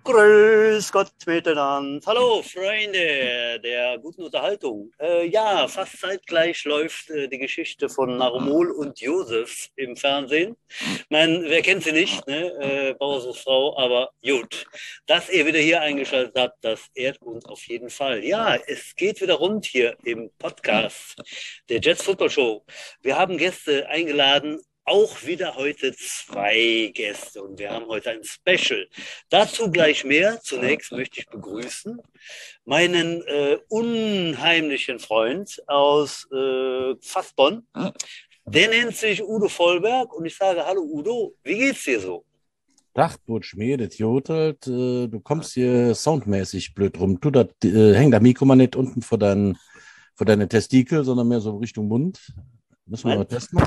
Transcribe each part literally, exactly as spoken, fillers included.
Grüß Gott miteinander. Hallo Freunde der guten Unterhaltung. Äh, ja, fast zeitgleich läuft äh, die Geschichte von Narumol und Josef im Fernsehen. Ich meine, wer kennt sie nicht, ne? Äh, Bauers Frau, aber gut. Dass ihr wieder hier eingeschaltet habt, das ehrt uns auf jeden Fall. Ja, es geht wieder rund hier im Podcast der Jets Football Show. Wir haben Gäste eingeladen. Auch wieder heute zwei Gäste und wir haben heute ein Special. Dazu gleich mehr. Zunächst möchte ich begrüßen meinen äh, unheimlichen Freund aus äh, Fassbonn. Der nennt sich Udo Vollberg und ich sage, hallo Udo, wie geht's dir so? Tag, Butsch, mir, das jodelt. Äh, du kommst hier soundmäßig blöd rum. Du, das äh, hängt das Mikro mal nicht unten vor, dein, vor deine Testikel, sondern mehr so Richtung Mund. Müssen wir mal testen.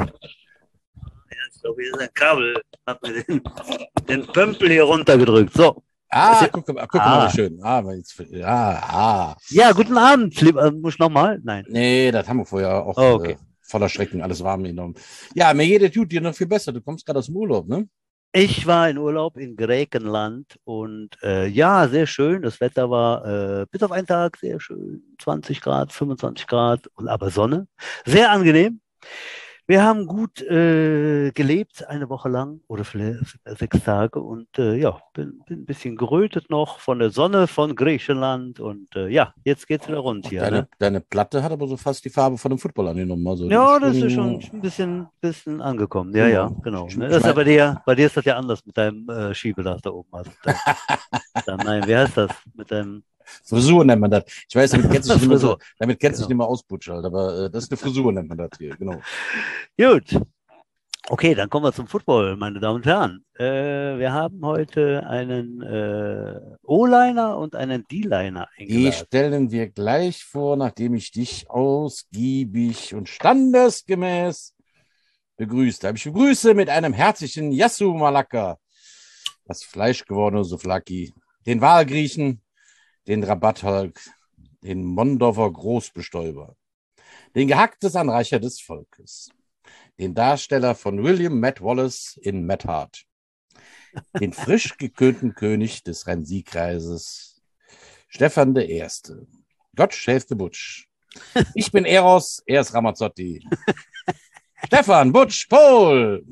Ich glaube, hier ist ein Kabel, hat mir den, den Pömpel hier runtergedrückt. So. Ah, guck, guck ah. mal, wie schön. Ah, jetzt, ja, ah. Ja, guten Abend. Muss ich nochmal? Nein. Nee, das haben wir vorher auch oh, okay. äh, voller Schrecken, alles warm genommen. Ja, mir geht es gut, dir noch viel besser. Du kommst gerade aus dem Urlaub, ne? Ich war in Urlaub in Griechenland und äh, ja, sehr schön. Das Wetter war äh, bis auf einen Tag sehr schön. zwanzig Grad, fünfundzwanzig Grad, und aber Sonne. Sehr angenehm. Wir haben gut äh, gelebt, eine Woche lang oder vielleicht sechs Tage und äh, ja, bin, bin ein bisschen gerötet noch von der Sonne von Griechenland und äh, ja, jetzt geht's wieder rund hier. Deine, ne? deine Platte hat aber so fast die Farbe von dem Football angenommen. Also ja, das ist schon ein bisschen, bisschen angekommen. Ja, ja, genau. Ne? Das ist ja bei dir, bei dir ist das ja anders mit deinem äh, Schiebedach da oben. Also, dann, nein, wie heißt das? Mit deinem Frisur nennt man das. Ich weiß, damit kennst du dich nicht mehr, so, damit kennst genau. nicht mehr aus, Butsch, halt, aber äh, das ist eine Frisur, nennt man das hier, genau. Gut. Okay, dann kommen wir zum Football, meine Damen und Herren. Äh, wir haben heute einen äh, O-Liner und einen D-Liner eingeladen. Die stellen wir gleich vor, nachdem ich dich ausgiebig und standesgemäß begrüßt habe. Ich begrüße mit einem herzlichen Yasu Malaka, das fleischgewordene Souflaki, den Wahlgriechen, den Rabattholk, den Mondorfer Großbestäuber, den gehacktes Anreicher des Volkes, den Darsteller von William Matt Wallace in Matt Hart, den frisch gekönten König des Rhein-Sieg-Kreises, Stefan der Erste. Gott schäfte Butsch. Ich bin Eros, er ist Ramazzotti. Stefan, Butsch, Paul.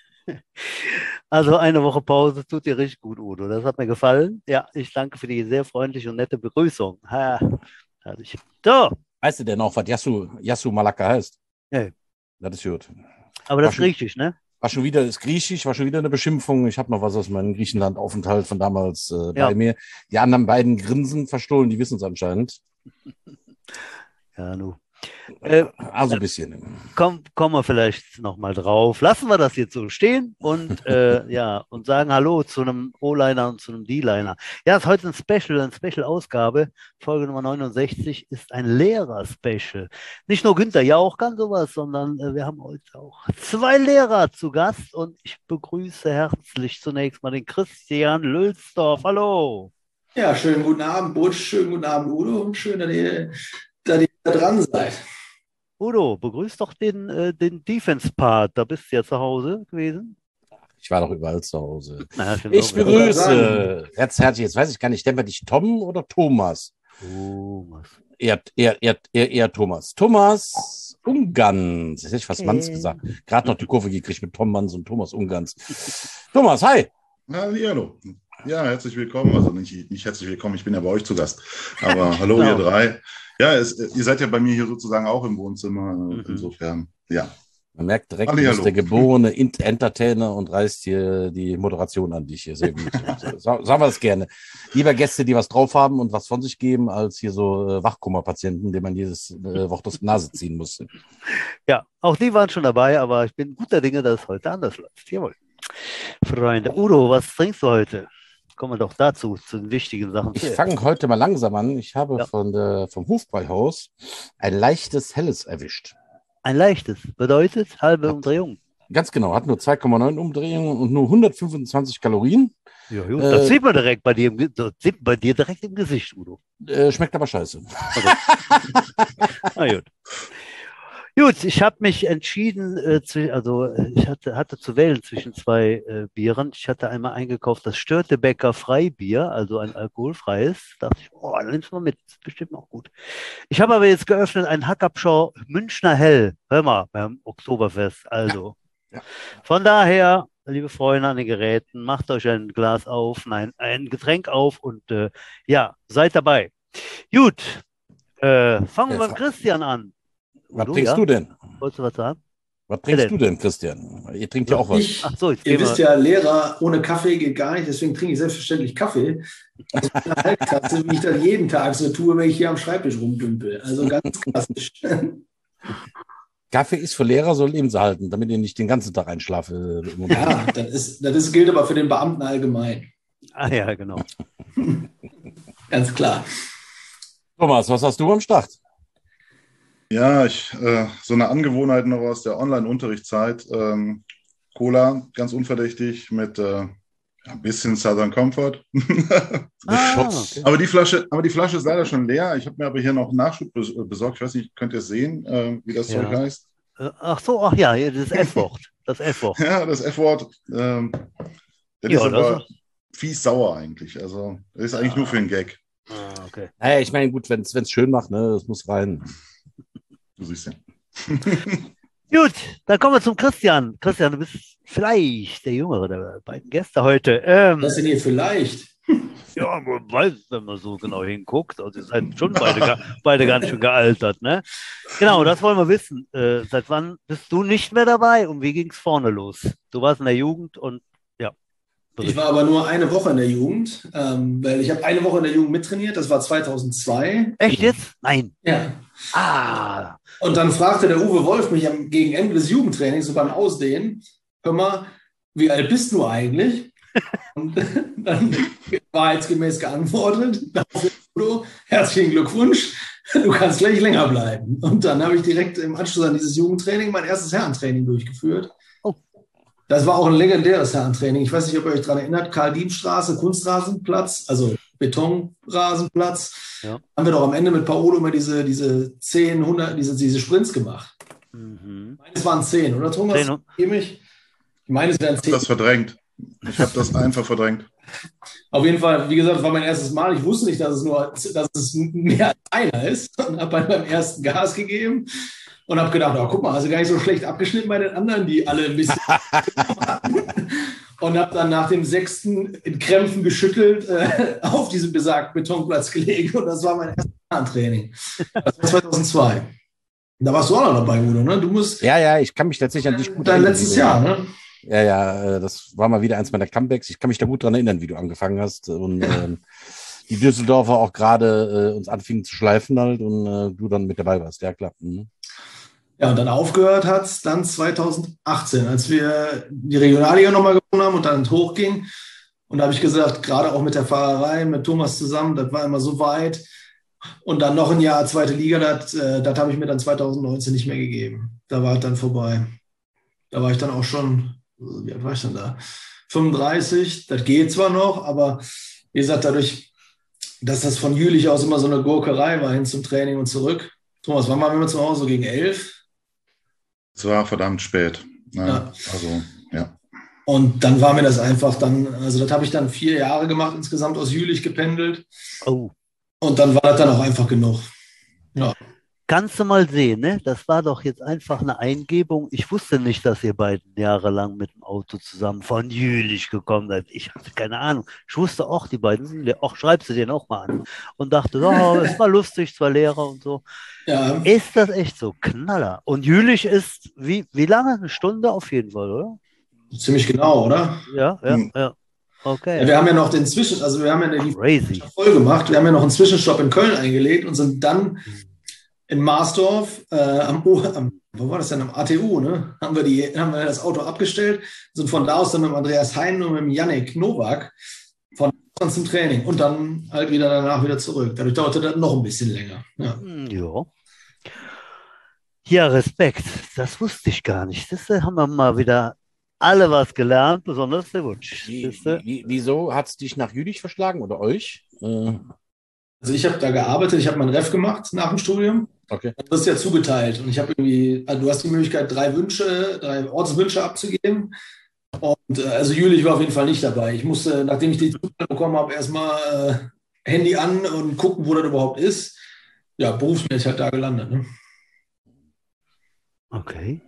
Also eine Woche Pause tut dir richtig gut, Udo. Das hat mir gefallen. Ja, ich danke für die sehr freundliche und nette Begrüßung. Ha, herrlich. So. Weißt du denn noch, was Yasu, Yasu Malaka heißt? Nee. Das ist gut. Aber das ist griechisch, ne? War schon wieder, ist griechisch, war schon wieder eine Beschimpfung. Ich habe noch was aus meinem Griechenland-Aufenthalt von damals äh, ja. bei mir. Die anderen beiden grinsen verstohlen, die wissen es anscheinend. Ja, nu. Äh, also ein bisschen. Komm, kommen wir vielleicht nochmal drauf. Lassen wir das jetzt so stehen und äh, ja, und sagen Hallo zu einem O-Liner und zu einem D-Liner. Ja, es ist heute ein Special, eine Special-Ausgabe. Folge Nummer neunundsechzig ist ein Lehrer-Special. Nicht nur Günther Jauch kann sowas, sondern äh, wir haben heute auch zwei Lehrer zu Gast und ich begrüße herzlich zunächst mal den Christian Lülsdorf. Hallo. Ja, schönen guten Abend, Butsch, schönen guten Abend, Udo. Schön, dass ihr, dass ihr da dran seid. Udo, begrüß doch den, äh, den Defense-Part. Da bist du ja zu Hause gewesen. Ich war doch überall zu Hause. Na, ich begrüße ganz herzlich, jetzt weiß ich gar nicht, nennen wir dich Tom oder Thomas? Thomas. Eher, eher, eher, eher, eher Thomas. Thomas Ungans. Jetzt hätte ich fast okay. Manns gesagt. Gerade noch die Kurve gekriegt mit Tom Manns und Thomas Ungans. Thomas, hi. Hallo. Ja, herzlich willkommen. Also nicht, nicht herzlich willkommen, ich bin ja bei euch zu Gast. Aber hallo, genau. Ihr drei. Ja, es, ihr seid ja bei mir hier sozusagen auch im Wohnzimmer. Mhm. Insofern, ja. Man merkt direkt, du bist der geborene Entertainer und reißt hier die Moderation an dich hier. Sehr gut. Sagen wir das gerne. Lieber Gäste, die was drauf haben und was von sich geben, als hier so äh, Wachkummerpatienten, denen man jedes äh, Wort aus der Nase ziehen muss. Ja, auch die waren schon dabei, aber ich bin guter Dinge, dass es heute anders läuft. Jawohl. Freunde, Udo, was trinkst du heute? Kommen wir doch dazu, zu den wichtigen Sachen. Ich fange heute mal langsam an. Ich habe ja. von der, vom Hofbräuhaus ein leichtes Helles erwischt. Ein leichtes bedeutet halbe hat, Umdrehung. Ganz genau, hat nur zwei Komma neun Umdrehungen und nur hundertfünfundzwanzig Kalorien. Ja, gut, äh, das sieht man direkt bei dir, das sieht bei dir direkt im Gesicht, Udo. Äh, schmeckt aber scheiße. Okay. Na gut. Gut, ich habe mich entschieden, äh, zu, also äh, ich hatte, hatte zu wählen zwischen zwei äh, Bieren. Ich hatte einmal eingekauft das Störtebecker Freibier, also ein alkoholfreies. Da dachte ich, oh, dann nimm's mal mit, ist bestimmt noch gut. Ich habe aber jetzt geöffnet ein Hackabschau Münchner Hell. Hör mal, beim Oktoberfest. Also, Ja. von daher, liebe Freunde an den Geräten, macht euch ein Glas auf, nein, ein Getränk auf und äh, ja, seid dabei. Gut, äh, fangen wir Ja, beim fra- Christian an. Was Du, trinkst ja? du denn? Wolltest du was sagen? Was Ja, trinkst denn. du denn, Christian? Ihr trinkt ja auch was. Ach Ich, so, jetzt ihr gehen wisst wir. ja, Lehrer ohne Kaffee geht gar nicht, deswegen trinke ich selbstverständlich Kaffee. Also eine Halbtasse, wie ich das jeden Tag so tue, wenn ich hier am Schreibtisch rumdümpel. Also ganz klassisch. Kaffee ist für Lehrer so lebenserhaltend, damit ihr nicht den ganzen Tag einschlafe. im Unterricht. Ja, das, ist, das ist, gilt aber für den Beamten allgemein. Ah ja, genau. Ganz klar. Thomas, was hast du am Start? Ja, ich, äh, so eine Angewohnheit noch aus der Online-Unterrichtszeit. Ähm, Cola, ganz unverdächtig, mit äh, ein bisschen Southern Comfort. Ah, Shots. okay. aber, die Flasche, aber die Flasche ist leider schon leer. Ich habe mir aber hier noch Nachschub bes- besorgt. Ich weiß nicht, könnt ihr es sehen, äh, wie das Ja. Zeug heißt? Äh, Ach so, ach ja, hier, das F-Wort. Das F-Wort. Ja, das F-Wort. Ähm, das Ja, ist das aber fies sauer eigentlich. Also, das ist eigentlich Ah. nur für einen Gag. Ah, okay. Naja, ich meine, gut, wenn es schön macht, ne, das muss rein. Du siehst ja. Gut, dann kommen wir zum Christian. Christian, du bist vielleicht der Jüngere der beiden Gäste heute. Ähm, Was denn hier vielleicht? ja, man weiß, wenn man so genau hinguckt. Also ihr seid schon beide, ga- beide ganz schön gealtert, ne? Genau, das wollen wir wissen. Äh, seit wann bist du nicht mehr dabei und wie ging es vorne los? Du warst in der Jugend und ja. Ich war aber nur eine Woche in der Jugend, ähm, weil ich habe eine Woche in der Jugend mittrainiert, das war zweitausendzwei. Echt jetzt? Nein. Ja. Ah, Und dann fragte der Uwe Wolf mich am, gegen Ende des Jugendtrainings, so beim Ausdehnen, hör mal, wie alt bist du eigentlich? Und dann wahrheitsgemäß geantwortet, Udo, herzlichen Glückwunsch, du kannst gleich länger bleiben. Und dann habe ich direkt im Anschluss an dieses Jugendtraining mein erstes Herrentraining durchgeführt. Oh. Das war auch ein legendäres Herrentraining. Ich weiß nicht, ob ihr euch daran erinnert, Karl-Diem-Straße, Kunstrasenplatz, also Betonrasenplatz. Ja. Haben wir doch am Ende mit Paolo immer diese, diese zehn, hundert, diese, diese Sprints gemacht. mhm. Meines waren zehn, oder Thomas? Zehn und- Geh mich. Ich meine, es wären Ich habe zehn. das verdrängt. Ich habe das einfach verdrängt. Auf jeden Fall, wie gesagt, das war mein erstes Mal. Ich wusste nicht, dass es nur, dass es mehr als einer ist. Und habe beim ersten Gas gegeben und habe gedacht, oh, guck mal, also gar nicht so schlecht abgeschnitten bei den anderen, die alle ein bisschen und habe dann nach dem sechsten in Krämpfen geschüttelt äh, auf diesem besagten Betonplatz gelegen. Und das war mein erstes Training. Das war zweitausendzwei. Da warst du auch noch dabei, Udo, ne? Du musst Ja, ja, ich kann mich tatsächlich an dich gut dein erinnern. letztes wie du- Jahr, ne? Ja, ja, äh, das war mal wieder eins meiner Comebacks. Ich kann mich da gut dran erinnern, wie du angefangen hast. Und ähm, die Düsseldorfer auch gerade äh, uns anfingen zu schleifen halt und äh, du dann mit dabei warst. Ja, klar. Mhm. Ja, und dann aufgehört hat es dann zweitausendachtzehn, als wir die Regionalliga nochmal gewonnen haben und dann hochging. Und da habe ich gesagt, gerade auch mit der Fahrerei, mit Thomas zusammen, das war immer so weit. Und dann noch ein Jahr zweite Liga, das, äh, das habe ich mir dann zweitausendneunzehn nicht mehr gegeben. Da war es dann vorbei. Da war ich dann auch schon, wie alt war ich denn da? fünfunddreißig, das geht zwar noch, aber wie gesagt, dadurch, dass das von Jülich aus immer so eine Gurkerei war hin zum Training und zurück. Thomas, wann waren wir zu Hause? So gegen elf? Es war verdammt spät. Ja, Ja. Also, ja. Und dann war mir das einfach dann, also das habe ich dann vier Jahre gemacht, insgesamt aus Jülich gependelt. Oh. Und dann war das dann auch einfach genug. Ja. Kannst du mal sehen, ne? Das war doch jetzt einfach eine Eingebung. Ich wusste nicht, dass ihr beiden jahrelang mit dem Auto zusammen von Jülich gekommen seid. Ich hatte keine Ahnung. Ich wusste auch, die beiden sind, Le- auch schreibst du den auch mal an. Und dachte, oh, es war lustig, zwei Lehrer und so. Ja, Ist das echt so? Knaller. Und Jülich ist, wie, wie lange? Eine Stunde auf jeden Fall, oder? ziemlich genau, oder? Ja, ja, Hm. ja. Ja, Okay. wir haben ja noch den Zwischen, also wir haben ja die Crazy. voll gemacht. Wir haben ja noch einen Zwischenstopp in Köln eingelegt und sind dann in Marsdorf äh, am, O- am, wo war das denn, am A T U, ne? Haben wir, die, haben wir das Auto abgestellt, sind von da aus dann mit dem Andreas Hein und mit dem Yannick Nowak von da aus zum Training und dann halt wieder danach wieder zurück. Dadurch dauerte das noch ein bisschen länger. Ja. Hm, Ja. Ja, Respekt. Das wusste ich gar nicht. Das äh, haben wir mal wieder alle was gelernt, besonders der Wunsch. Wie, Siehste? wie, wieso hat es dich nach Jülich verschlagen oder euch? Äh, Also ich habe da gearbeitet, ich habe mein Ref gemacht nach dem Studium. Okay. Du wirst ja zugeteilt und ich habe irgendwie, also du hast die Möglichkeit, drei Wünsche, drei Ortswünsche abzugeben. Und äh, also Jülich war auf jeden Fall nicht dabei. Ich musste, nachdem ich die Zuteilung bekommen habe, erstmal äh, Handy an und gucken, wo das überhaupt ist. Ja, berufsmäßig halt da gelandet. Ne? Okay.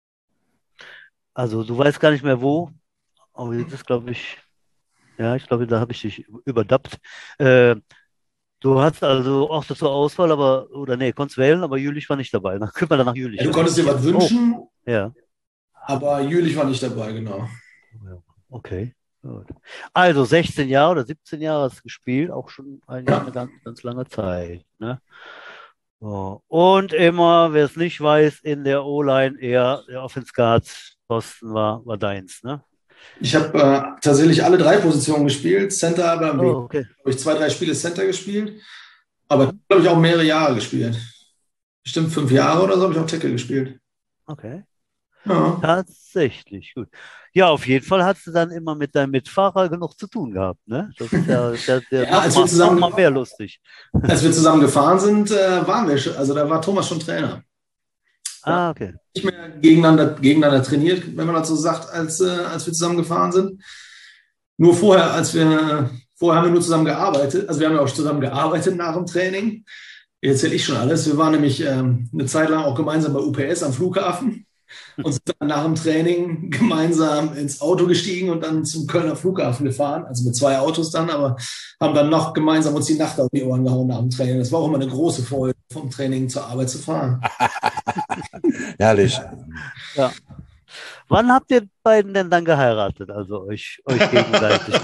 Also du weißt gar nicht mehr wo, aber das ist, glaube ich, ja, ich glaube, da habe ich dich überdappt. Äh, du hast also auch zur Auswahl, aber, oder nee, konntest wählen, aber Jülich war nicht dabei. Dann können wir dann nach Jülich. Ja, du konntest dir was wünschen, Oh, ja. aber Jülich war nicht dabei, genau. Okay. Gut. Also sechzehn Jahre oder siebzehn Jahre hast du gespielt, auch schon eigentlich Ja. eine ganz, ganz lange Zeit. Ne? So. Und immer, wer es nicht weiß, in der O-Line eher der Offense Guards Posten war, war deins, ne? Ich habe äh, tatsächlich alle drei Positionen gespielt. Center, aber habe Oh, okay. ich zwei, drei Spiele Center gespielt. Aber glaube ich auch mehrere Jahre gespielt. Bestimmt fünf Jahre oder so habe ich auch Tackle gespielt. Okay. Ja. Tatsächlich, gut. Ja, auf jeden Fall hast du dann immer mit deinem Mitfahrer genug zu tun gehabt, ne? Das ist ja, der, der Ja, als noch, wir zusammen- noch mal mehr lustig. Als wir zusammen gefahren sind, äh, waren wir schon, also da war Thomas schon Trainer. Ah, okay. Nicht mehr gegeneinander, gegeneinander trainiert, wenn man das so sagt, als, äh, als wir zusammen gefahren sind. Nur vorher, als wir, vorher haben wir nur zusammen gearbeitet, also wir haben ja auch zusammen gearbeitet nach dem Training. Jetzt erzähle ich schon alles. Wir waren nämlich ähm, eine Zeit lang auch gemeinsam bei U P S am Flughafen und sind dann nach dem Training gemeinsam ins Auto gestiegen und dann zum Kölner Flughafen gefahren, also mit zwei Autos dann, aber haben dann noch gemeinsam uns die Nacht auf die Ohren gehauen nach dem Training. Das war auch immer eine große Freude, vom Training zur Arbeit zu fahren. Herrlich. Ja. Wann habt ihr beiden denn dann geheiratet? Also euch, euch gegenseitig.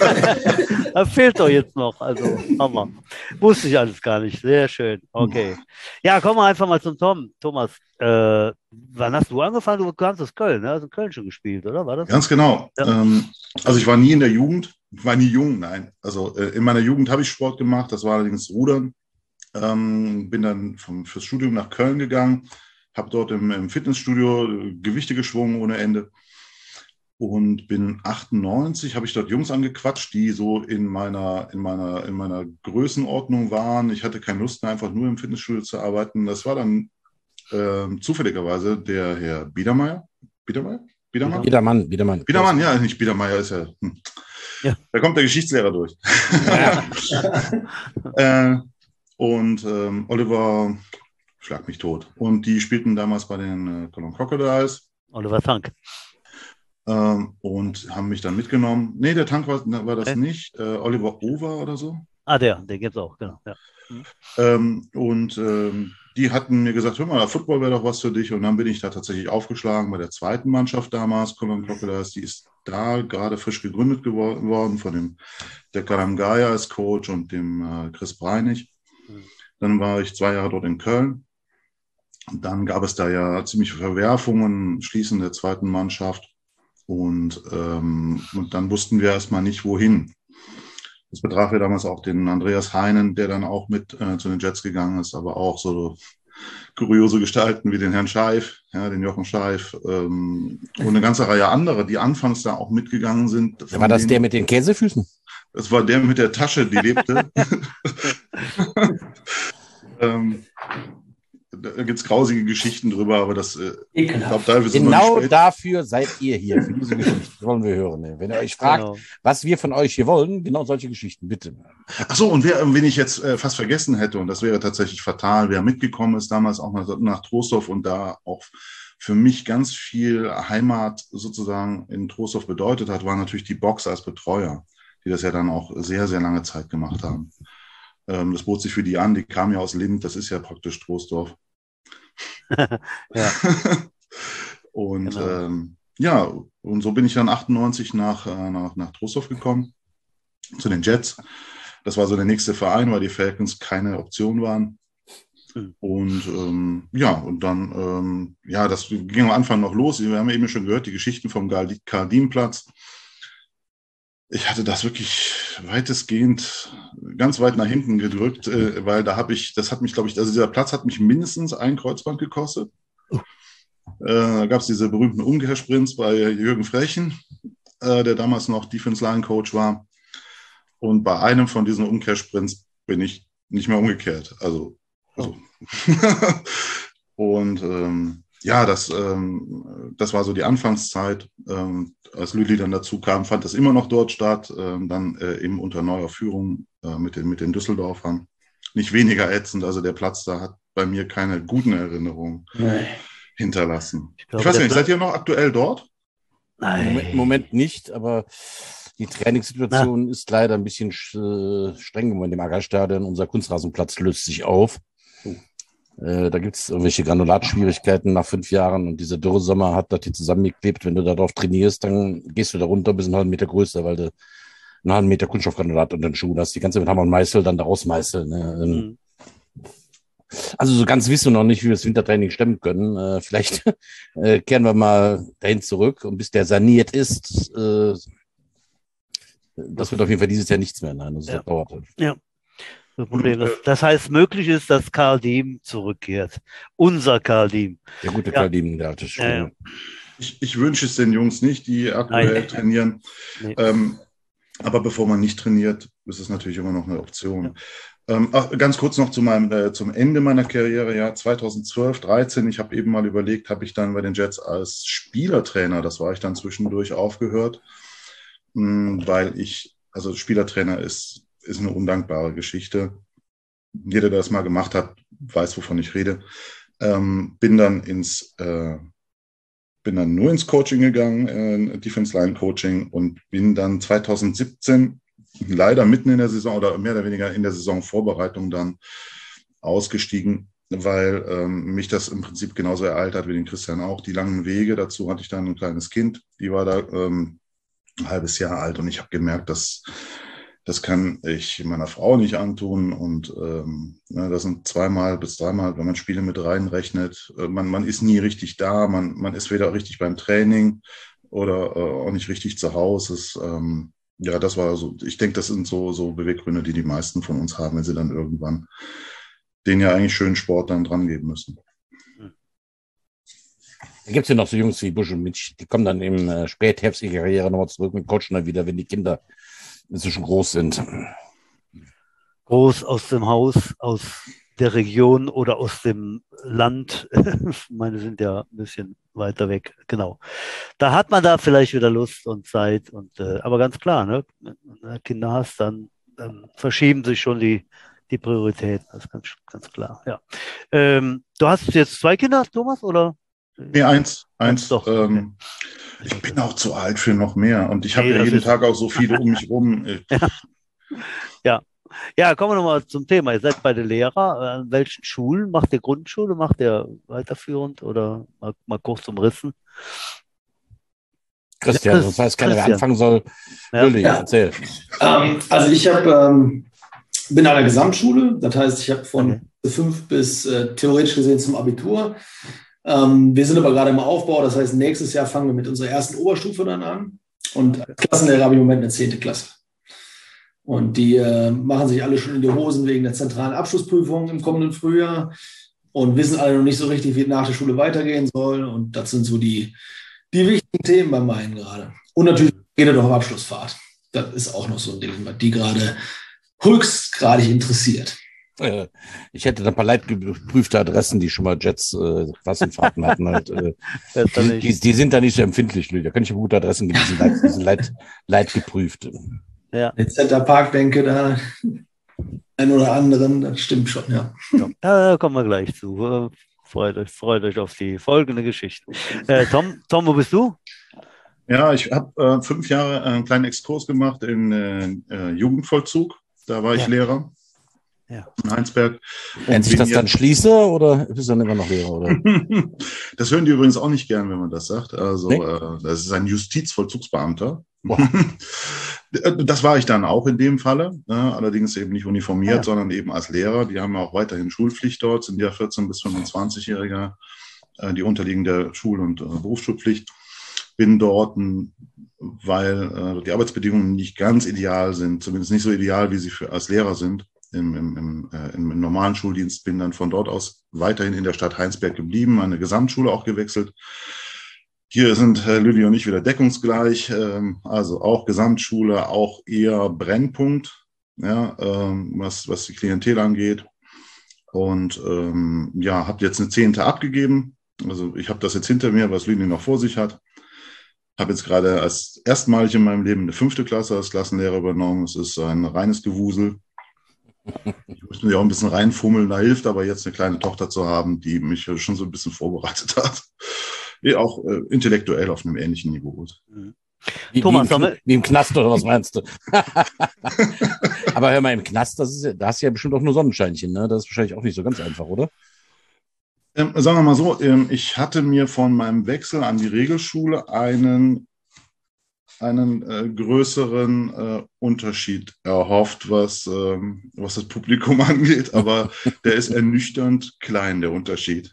Da fehlt doch jetzt noch. Also, Hammer. Wusste ich alles gar nicht. Sehr schön. Okay. Ja, kommen wir einfach mal zum Tom. Thomas, äh, wann hast du angefangen? Du kamst aus Köln, ne? Hast in Köln schon gespielt, oder? War das? Ganz genau. Ja. Ähm, also ich war nie in der Jugend, ich war nie jung, nein. Also äh, in meiner Jugend habe ich Sport gemacht, das war allerdings Rudern. Ähm, bin dann vom, fürs Studium nach Köln gegangen, habe dort im, im Fitnessstudio äh, Gewichte geschwungen ohne Ende und bin achtundneunzig, habe ich dort Jungs angequatscht, die so in meiner, in meiner, in meiner Größenordnung waren. Ich hatte keine Lust mehr, einfach nur im Fitnessstudio zu arbeiten. Das war dann äh, zufälligerweise der Herr Biedermeier. Biedermeier? Biedermann? Biedermann, Biedermann. Biedermann, ja, nicht Biedermeier, ist ja. Hm. Ja. Da kommt der Geschichtslehrer durch. äh, und ähm, Oliver, schlag mich tot. Und die spielten damals bei den äh, Cologne Crocodiles. Oliver Tank. Ähm, und haben mich dann mitgenommen. Nee, der Tank war, war das Okay. nicht. Äh, Oliver Over oder so. Ah, der, der gibt's auch, genau. Ja. Ähm, und ähm, die hatten mir gesagt, hör mal, Football wäre doch was für dich. Und dann bin ich da tatsächlich aufgeschlagen bei der zweiten Mannschaft damals, Cologne Crocodiles. Die ist da gerade frisch gegründet gewor- worden von dem der Karam Gaya als Coach und dem äh, Chris Breinig. Dann war ich zwei Jahre dort in Köln. Und dann gab es da ja ziemliche Verwerfungen, Schließen der zweiten Mannschaft. Und, ähm, und dann wussten wir erstmal nicht, wohin. Das betraf ja damals auch den Andreas Heinen, der dann auch mit äh, zu den Jets gegangen ist, aber auch so kuriose Gestalten wie den Herrn Scheif, ja, den Jochen Scheif ähm, und eine ganze Reihe anderer, die anfangs da auch mitgegangen sind. Ja, war das denen, der mit den Käsefüßen? Das war der mit der Tasche, die lebte. ähm, da gibt es grausige Geschichten drüber, aber das, äh, ich glaube, da wissen wir Genau nicht dafür seid ihr hier, für diese Geschichte. Das wollen wir hören. Ne? Wenn ihr euch fragt, Genau. was wir von euch hier wollen, genau solche Geschichten, bitte. Ach so, und wer, wen ich jetzt äh, fast vergessen hätte, und das wäre tatsächlich fatal, wer mitgekommen ist damals auch nach, nach Trostorf und da auch für mich ganz viel Heimat sozusagen in Trostorf bedeutet hat, waren natürlich die Boxer als Betreuer, die das ja dann auch sehr, sehr lange Zeit gemacht haben. Ähm, das bot sich für die an, die kamen ja aus Lind, das ist ja praktisch Trostorf. Ja. Und Genau. ähm, ja, und so bin ich dann achtundneunzig nach, äh, nach, nach Trostorf gekommen, zu den Jets. Das war so der nächste Verein, weil die Falcons keine Option waren. Hm. Und ähm, ja, und dann, ähm, ja, das ging am Anfang noch los. Wir haben eben schon gehört, die Geschichten vom Kardinplatz. Ich hatte das wirklich weitestgehend ganz weit nach hinten gedrückt, äh, weil da habe ich, das hat mich, glaube ich, also dieser Platz hat mich mindestens ein Kreuzband gekostet. Äh, da gab es diese berühmten Umkehrsprints bei Jürgen Frechen, äh, der damals noch Defense Line Coach war. Und bei einem von diesen Umkehrsprints bin ich nicht mehr umgekehrt. Also, also Und ähm, ja, das, ähm, das war so die Anfangszeit. Ähm, als Lüli dann dazu kam, fand das immer noch dort statt, ähm, dann äh, eben unter neuer Führung äh, mit, den, mit den Düsseldorfern. Nicht weniger ätzend, also der Platz da hat bei mir keine guten Erinnerungen Nee. hinterlassen. Ich glaube, Ich weiß der nicht, Pla- seid ihr noch aktuell dort? Im Moment, im Moment nicht, aber die Trainingssituation ist leider ein bisschen äh, streng im Moment im Aggerstadion. Unser Kunstrasenplatz löst sich auf. Äh, da gibt es irgendwelche Granulatschwierigkeiten nach fünf Jahren und dieser Dürresommer hat das hier zusammengeklebt. Wenn du darauf trainierst, dann gehst du da runter bis einen halben Meter größer, weil du einen halben Meter Kunststoffgranulat unter den Schuhen hast. Die ganze mit Hammer und Meißel dann daraus meißeln. Ne? Mhm. Also so ganz wissen wir noch nicht, wie wir das Wintertraining stemmen können. Äh, vielleicht äh, kehren wir mal dahin zurück und bis der saniert ist, äh, das wird auf jeden Fall dieses Jahr nichts mehr. Nein, das Ja. dauert. Ja. Das Problem. Das, das heißt, möglich ist, dass Karl Diem zurückkehrt. Unser Karl Diem. Der gute Ja. Karl Diem, der alte Ja, ja. Ich, ich wünsche es den Jungs nicht, die aktuell Nein. trainieren. Nee. Ähm, aber bevor man nicht trainiert, ist es natürlich immer noch eine Option. Ähm, ach, ganz kurz noch zu meinem, äh, zum Ende meiner Karriere, ja, zweitausendzwölf, dreizehn. Ich habe eben mal überlegt, habe ich dann bei den Jets als Spielertrainer, das war ich dann zwischendurch, aufgehört, mh, weil ich, also Spielertrainer ist, ist eine undankbare Geschichte. Jeder, der das mal gemacht hat, weiß, wovon ich rede. Ähm, bin dann ins, äh, bin dann nur ins Coaching gegangen, äh, Defense Line Coaching, und bin dann zweitausendsiebzehn leider mitten in der Saison oder mehr oder weniger in der Saisonvorbereitung dann ausgestiegen, weil ähm, mich das im Prinzip genauso ereilt hat wie den Christian auch. Die langen Wege, dazu hatte ich dann ein kleines Kind, die war da ähm, ein halbes Jahr alt, und ich habe gemerkt, dass das kann ich meiner Frau nicht antun, und ähm, ja, das sind zweimal bis dreimal, wenn man Spiele mit reinrechnet. Äh, man, man ist nie richtig da, man, man ist weder richtig beim Training oder äh, auch nicht richtig zu Hause. Es, ähm, ja, das war so, ich denke, das sind so, so Beweggründe, die die meisten von uns haben, wenn sie dann irgendwann den ja eigentlich schönen Sport dann dran geben müssen. Da gibt es ja noch so Jungs wie Busch und Mitch, die kommen dann im äh, Spätherbst ihrer Karriere nochmal zurück und coachen dann wieder, wenn die Kinder inzwischen groß sind. Groß aus dem Haus, aus der Region oder aus dem Land. Meine sind ja ein bisschen weiter weg. Genau. Da hat man da vielleicht wieder Lust und Zeit. Und, äh, aber ganz klar, ne? Wenn du Kinder hast, dann, dann verschieben sich schon die, die Prioritäten. Das ist ganz, ganz klar. Ja. Ähm, du hast jetzt zwei Kinder, Thomas, oder? Nee, eins. Eins. Doch, ähm, okay. Ich bin auch zu alt für noch mehr, und ich habe Nee, ja das jeden ist- Tag auch so viele um mich rum. Ja. Ja, kommen wir nochmal zum Thema. Ihr seid beide Lehrer. An welchen Schulen? Macht ihr Grundschule? Macht ihr weiterführend oder mal, mal kurz umrissen? Christian, Ja, Chris- sonst weiß keiner, wer Christian. anfangen soll. Ja. Lülli, Ja. erzähl. Ähm, also ich habe ähm, bin an der Gesamtschule, das heißt, ich habe von Okay. fünf bis äh, theoretisch gesehen zum Abitur. Ähm, wir sind aber gerade im Aufbau, das heißt, nächstes Jahr fangen wir mit unserer ersten Oberstufe dann an. Und als Klassenlehrer habe ich im Moment eine zehnte Klasse. Und die äh, machen sich alle schon in die Hosen wegen der zentralen Abschlussprüfung im kommenden Frühjahr und wissen alle noch nicht so richtig, wie es nach der Schule weitergehen soll. Und das sind so die, die wichtigen Themen bei meinen gerade. Und natürlich geht er doch auf Abschlussfahrt. Das ist auch noch so ein Ding, was die gerade höchstgradig interessiert. Äh, Ich hätte da ein paar leidgeprüfte Adressen, die schon mal Jets äh, Klassenfahrten hatten. Halt, äh, Besser die, nicht. die, die sind da nicht so empfindlich, Lülli. Da kann ich mir gute Adressen geben, die sind, leid, die sind leid, leidgeprüft. Ja. Die Center Park-Bänke da, ein oder anderen, das stimmt schon, ja. Ja, da kommen wir gleich zu. Äh, Freut euch, freut euch auf die folgende Geschichte. Äh, Tom, Tom, wo bist du? Ja, ich habe äh, fünf Jahre einen kleinen Exkurs gemacht in äh, äh, Jugendvollzug. Da war ich Ja. Lehrer Ja. in Heinsberg. Nennt sich bin das dann jetzt- Schließe oder bist du dann immer noch Lehrer? Oder? Das hören die übrigens auch nicht gern, wenn man das sagt. Also, Nee? äh, das ist ein Justizvollzugsbeamter. Boah. Das war ich dann auch in dem Falle, äh, allerdings eben nicht uniformiert, Ja. sondern eben als Lehrer. Die haben ja auch weiterhin Schulpflicht dort, sind ja vierzehn- bis fünfundzwanzigjährige, äh, die unterliegen der Schul- und äh, Berufsschulpflicht. Bin dort, m, weil äh, die Arbeitsbedingungen nicht ganz ideal sind, zumindest nicht so ideal, wie sie für, als Lehrer sind. Im, im, im, äh, im normalen Schuldienst, bin dann von dort aus weiterhin in der Stadt Heinsberg geblieben, eine Gesamtschule auch gewechselt. Hier sind äh, Lülli und ich wieder deckungsgleich, ähm, also auch Gesamtschule, auch eher Brennpunkt, ja, ähm, was, was die Klientel angeht. Und ähm, ja, habe jetzt eine zehnte abgegeben. Also ich habe das jetzt hinter mir, was Lüni noch vor sich hat. Habe jetzt gerade als erstmalig in meinem Leben eine fünfte Klasse als Klassenlehrer übernommen. Es ist ein reines Gewusel. Ich musste mich auch ein bisschen reinfummeln, da hilft aber jetzt eine kleine Tochter zu haben, die mich schon so ein bisschen vorbereitet hat. Die auch äh, intellektuell auf einem ähnlichen Niveau ist. Wie, Thomas, wie, im, wie im Knast oder was meinst du? Aber hör mal, im Knast, das ist ja, da hast du ja bestimmt auch nur Sonnenscheinchen, ne? Das ist wahrscheinlich auch nicht so ganz einfach, oder? Ähm, sagen wir mal so, ähm, ich hatte mir von meinem Wechsel an die Regelschule einen, einen äh, größeren äh, Unterschied erhofft, was, ähm, was das Publikum angeht, aber der ist ernüchternd klein, der Unterschied.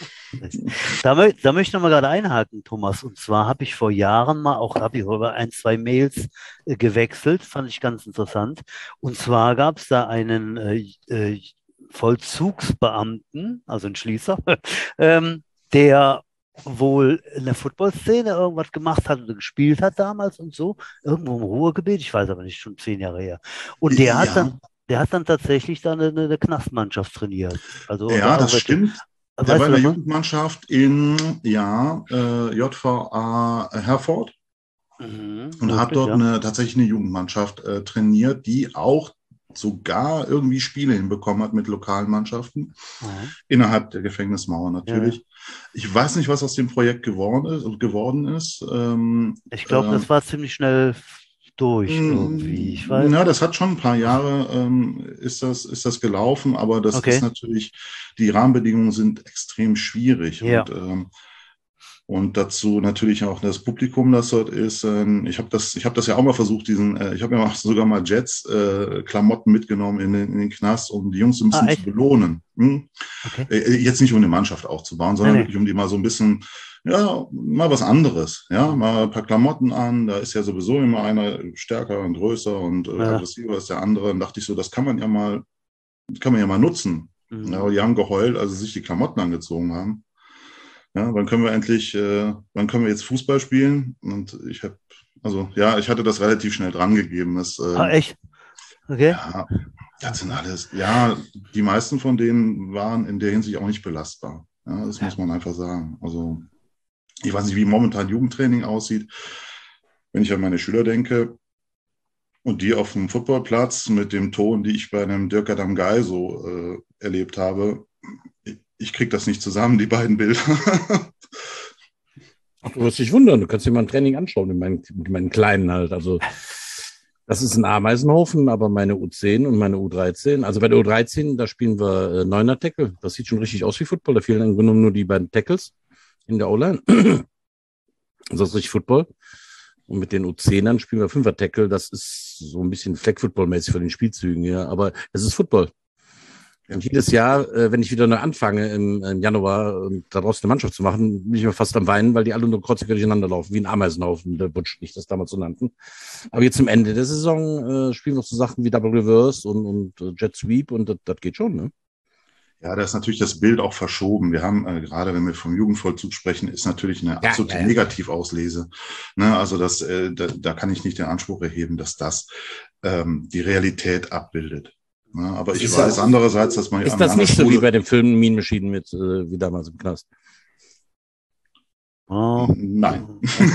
Da, mö- da möchte ich nochmal gerade einhaken, Thomas. Und zwar habe ich vor Jahren mal auch, habe ich über ein, zwei Mails äh, gewechselt, fand ich ganz interessant. Und zwar gab es da einen äh, äh, Vollzugsbeamten, also einen Schließer, ähm, der wohl in der Footballszene irgendwas gemacht hat oder gespielt hat damals und so, irgendwo im Ruhrgebiet, ich weiß aber nicht, schon zehn Jahre her. Und der hat Ja. dann, der hat dann tatsächlich dann eine, eine Knastmannschaft trainiert. Also Ja, auch das welche- stimmt. Der Weißt war du in der davon? Jugendmannschaft in ja, äh, J V A Herford Mhm, und hat möglich, dort ja. eine, tatsächlich eine Jugendmannschaft äh, trainiert, die auch sogar irgendwie Spiele hinbekommen hat mit lokalen Mannschaften, Mhm. innerhalb der Gefängnismauer natürlich. Ich weiß nicht, was aus dem Projekt geworden ist. Geworden ist. Ähm, Ich glaube, äh, das war ziemlich schnell durch irgendwie. Ich weiß. Ja, das hat schon ein paar Jahre, ähm, ist das, ist das gelaufen, aber das Okay. ist natürlich, die Rahmenbedingungen sind extrem schwierig. Ja. Und, ähm, und dazu natürlich auch das Publikum, das dort ist. Ähm, ich habe das, ich habe das ja auch mal versucht, diesen, äh, ich habe ja auch sogar mal Jets äh, Klamotten mitgenommen in den, in den Knast, um die Jungs so ein bisschen Ah, echt? zu belohnen. Hm? Okay. Äh, Jetzt nicht um eine Mannschaft aufzubauen, sondern Nee, nee. wirklich um die mal so ein bisschen, ja, mal was anderes, ja, mal ein paar Klamotten an, da ist ja sowieso immer einer stärker und größer und äh, Ja. aggressiver als der andere. Und dachte ich so, das kann man ja mal, kann man ja mal nutzen. Mhm. Ja, aber die haben geheult, als sie sich die Klamotten angezogen haben. Ja, wann können wir endlich, äh, wann können wir jetzt Fußball spielen? Und ich habe, also ja, ich hatte das relativ schnell dran gegeben. Das, äh, Ah, echt? Okay. ja, das sind alles, ja, die meisten von denen waren in der Hinsicht auch nicht belastbar. Ja, das Ja. muss man einfach sagen. Also ich weiß nicht, wie momentan Jugendtraining aussieht. Wenn ich an meine Schüler denke und die auf dem Footballplatz mit dem Ton, die ich bei einem Dirk Adam Guy so äh, erlebt habe, ich, ich kriege das nicht zusammen, die beiden Bilder. Ach, du wirst dich wundern, du kannst dir mal ein Training anschauen, in meinen, mit meinen Kleinen halt. Also, das ist ein Ameisenhaufen, aber meine U zehn und meine U dreizehn, also bei der U dreizehn, da spielen wir äh, Neuner-Tackle. Das sieht schon richtig aus wie Football. Da fehlen im Grunde genommen nur die beiden Tackles in der O-Line. Das ist richtig Football. Und mit den U zehnern spielen wir Fünfer-Tackle. Das ist so ein bisschen Flag-Football-mäßig von den Spielzügen, ja. Aber es ist Football. Und jedes Jahr, äh, wenn ich wieder neu anfange im, im Januar, ähm, da draußen eine Mannschaft zu machen, bin ich immer fast am Weinen, weil die alle nur kreuzig durcheinander laufen, wie ein Ameisenhaufen, der Butch, wie ich das damals so nannten. Aber jetzt zum Ende der Saison äh, spielen wir so Sachen wie Double Reverse und, und äh, Jet Sweep und das, das geht schon, ne? Ja, da ist natürlich das Bild auch verschoben. Wir haben, äh, gerade wenn wir vom Jugendvollzug sprechen, ist natürlich eine Ja, absolute ja, ja. Negativauslese. Ne, also das, äh, da, da kann ich nicht den Anspruch erheben, dass das ähm, die Realität abbildet. Ne, aber Das ich ist ja weiß auch- andererseits, dass man Ist an das einer nicht so Schule- wie bei dem Film Mean Machine mit, äh, wie damals im Knast? Oh. Nein.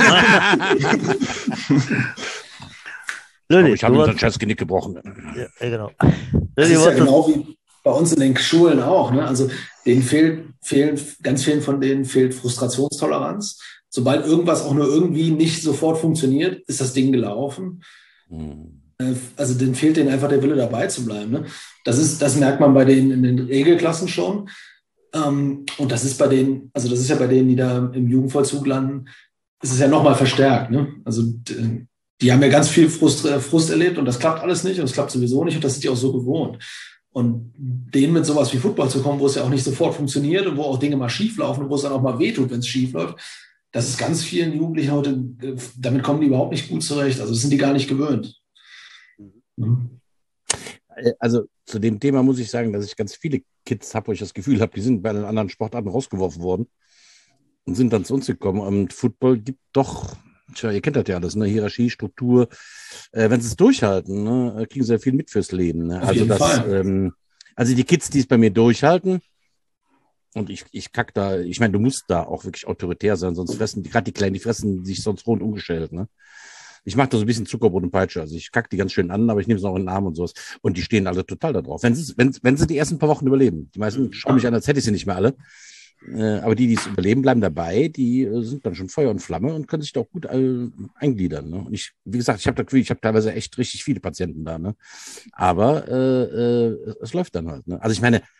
Lilly, Ich habe du ihm hast- sein scheiß Genick gebrochen. ja, ja, genau. Das Lilly, ist du ja hast- genau wie bei uns in den Schulen auch. Ne? Also denen fehlt, fehlen, ganz vielen von denen fehlt Frustrationstoleranz. Sobald irgendwas auch nur irgendwie nicht sofort funktioniert, ist das Ding gelaufen. Hm. Äh, Also denen fehlt denen einfach der Wille, dabei zu bleiben. Ne? Das ist, das merkt man bei denen in den Regelklassen schon. Ähm, und das ist bei denen, also das ist ja bei denen, die da im Jugendvollzug landen, ist es ja nochmal verstärkt. Ne? Also d- die haben ja ganz viel Frust, äh, Frust erlebt und das klappt alles nicht und das klappt sowieso nicht und das sind die auch so gewohnt. Und denen mit sowas wie Football zu kommen, wo es ja auch nicht sofort funktioniert und wo auch Dinge mal schief laufen und wo es dann auch mal wehtut, wenn es schief läuft, das ist ganz vielen Jugendlichen heute, äh, damit kommen die überhaupt nicht gut zurecht. Also das sind die gar nicht gewöhnt. Ne? Also zu dem Thema muss ich sagen, dass ich ganz viele Kids habe, wo ich das Gefühl habe, die sind bei den anderen Sportarten rausgeworfen worden und sind dann zu uns gekommen. Und Football gibt doch, tja, ihr kennt das ja alles, ne? Hierarchie, Struktur. Äh, wenn sie es durchhalten, ne, kriegen sie ja viel mit fürs Leben. Ne? Auf Also jeden das, Fall. ähm, Also die Kids, die es bei mir durchhalten, und ich, ich kack da, ich meine, du musst da auch wirklich autoritär sein, sonst fressen die, gerade die Kleinen, die fressen sich sonst rund umgestellt, ne? Ich mache da so ein bisschen Zuckerbrot und Peitsche. Also ich kack die ganz schön an, aber ich nehme es auch in den Arm und sowas. Und die stehen alle total da drauf. Wenn sie, wenn, wenn sie die ersten paar Wochen überleben. Die meisten schauen mich an, als hätte ich sie nicht mehr alle. Äh, aber die, die es überleben, bleiben dabei. Die äh, sind dann schon Feuer und Flamme und können sich da auch gut äh, eingliedern. Ne? Und ich, wie gesagt, ich habe da Gefühl, ich habe teilweise echt richtig viele Patienten da. Ne? Aber äh, äh, es läuft dann halt. Ne? Also ich meine,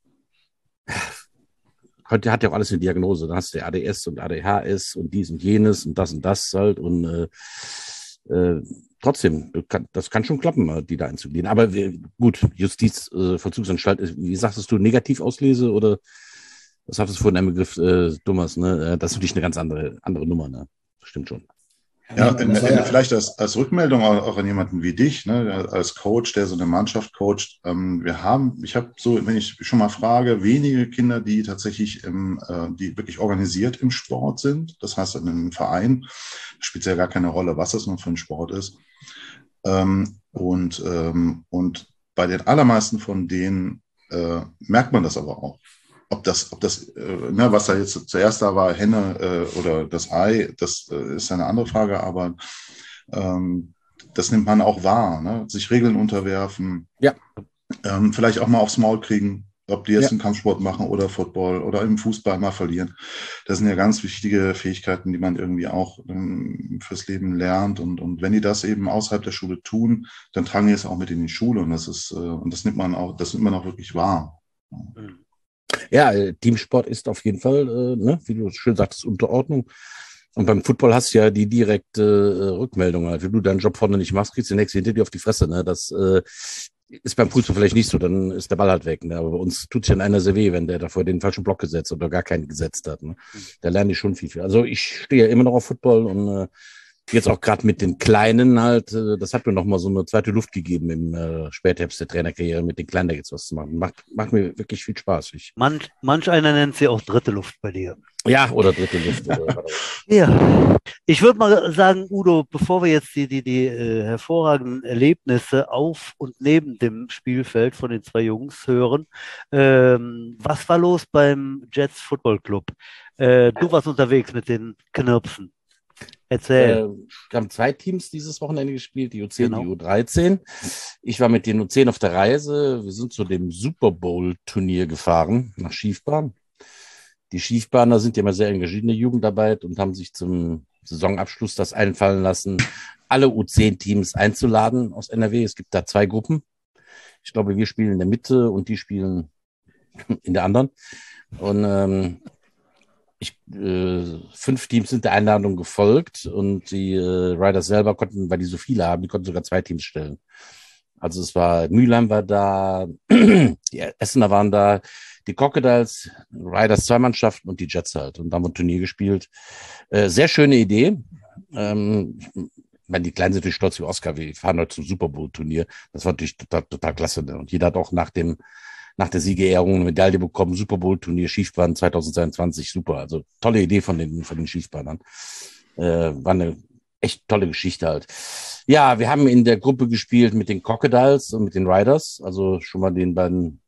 heute hat ja auch alles eine Diagnose. Dann hast du A D S und A D H S und dies und jenes und das und das halt. Und äh, äh, trotzdem, kann, das kann schon klappen, die da einzugliedern. Aber wir, gut, Justizvollzugsanstalt, äh, wie sagtest du, Negativauslese oder was hattest du vorhin einen Begriff, äh, Dummes, ne? Das ist natürlich eine ganz andere, andere Nummer, ne? Das stimmt schon. Ja, in, in, vielleicht als, als Rückmeldung auch, auch an jemanden wie dich, ne, als Coach, der so eine Mannschaft coacht. Ähm, wir haben, ich habe so, wenn ich schon mal frage, wenige Kinder, die tatsächlich, im, äh, die wirklich organisiert im Sport sind. Das heißt, in einem Verein spielt es ja gar keine Rolle, was das nun für ein Sport ist. Ähm, und, ähm, und bei den allermeisten von denen äh, merkt man das aber auch. Ob das, ob das, äh, ne, was da jetzt zuerst da war, Henne äh, oder das Ei, das äh, ist eine andere Frage, aber ähm, das nimmt man auch wahr, ne? Sich Regeln unterwerfen, ja. ähm, vielleicht auch mal aufs Maul kriegen, ob die jetzt Ja. einen Kampfsport machen oder Football oder im Fußball mal verlieren. Das sind ja ganz wichtige Fähigkeiten, die man irgendwie auch ähm, fürs Leben lernt. Und, und wenn die das eben außerhalb der Schule tun, dann tragen die es auch mit in die Schule und das ist, äh, und das nimmt man auch, das nimmt man auch wirklich wahr. Mhm. Ja, Teamsport ist auf jeden Fall, äh, ne, wie du schön sagtest, Unterordnung. Und beim Football hast du ja die direkte äh, Rückmeldung. Halt. Wenn du deinen Job vorne nicht machst, kriegst du den nächsten hinter dir auf die Fresse. Ne? Das äh, ist beim Fußball vielleicht nicht so, dann ist der Ball halt weg. Ne? Aber bei uns tut sich ja einer sehr weh, wenn der davor den falschen Block gesetzt oder gar keinen gesetzt hat. Ne? Da lerne ich schon viel. viel. Also ich stehe ja immer noch auf Football und äh, jetzt auch gerade mit den Kleinen halt, äh, das hat mir nochmal so eine zweite Luft gegeben im äh, Spätherbst der Trainerkarriere, mit den Kleinen da jetzt was zu machen. Macht, macht mir wirklich viel Spaß. Ich, Manch, manch einer nennt sie auch dritte Luft bei dir. ja, oder dritte Luft. Oder, Ja, ich würde mal sagen, Udo, bevor wir jetzt die, die, die äh, hervorragenden Erlebnisse auf und neben dem Spielfeld von den zwei Jungs hören, ähm, was war los beim Jets Football Club? Äh, du warst unterwegs mit den Knirpsen. Erzähl. Äh, wir haben zwei Teams dieses Wochenende gespielt, die U zehn, Genau. die U dreizehn. Ich war mit den U zehn auf der Reise. Wir sind zu dem Super Bowl-Turnier gefahren, nach Schiefbahn. Die Schiefbahner sind ja immer sehr engagiert in der Jugendarbeit und haben sich zum Saisonabschluss das einfallen lassen, alle U zehn Teams einzuladen aus N R W. Es gibt da zwei Gruppen. Ich glaube, wir spielen in der Mitte und die spielen in der anderen. Und ähm, ich, äh, fünf Teams sind der Einladung gefolgt und die äh, Riders selber konnten, weil die so viele haben, die konnten sogar zwei Teams stellen. Also es war, Mülheim war da, die Essener waren da, die Crocodiles, Riders zwei Mannschaften und die Jets halt. Und da haben wir ein Turnier gespielt. Äh, sehr schöne Idee. Ähm, ich meine, die Kleinen sind natürlich stolz wie Oscar. Wir fahren heute zum Super Bowl-Turnier. Das war natürlich total, total klasse. Ne? Und jeder hat auch nach dem nach der Siegerehrung eine Medaille bekommen. Super Bowl-Turnier, Schiefbahn zweitausendzweiundzwanzig, super. Also tolle Idee von den, von den Schiefbahnern. Äh, war eine echt tolle Geschichte halt. Ja, wir haben in der Gruppe gespielt mit den Crocodiles und mit den Riders, also schon mal den beiden,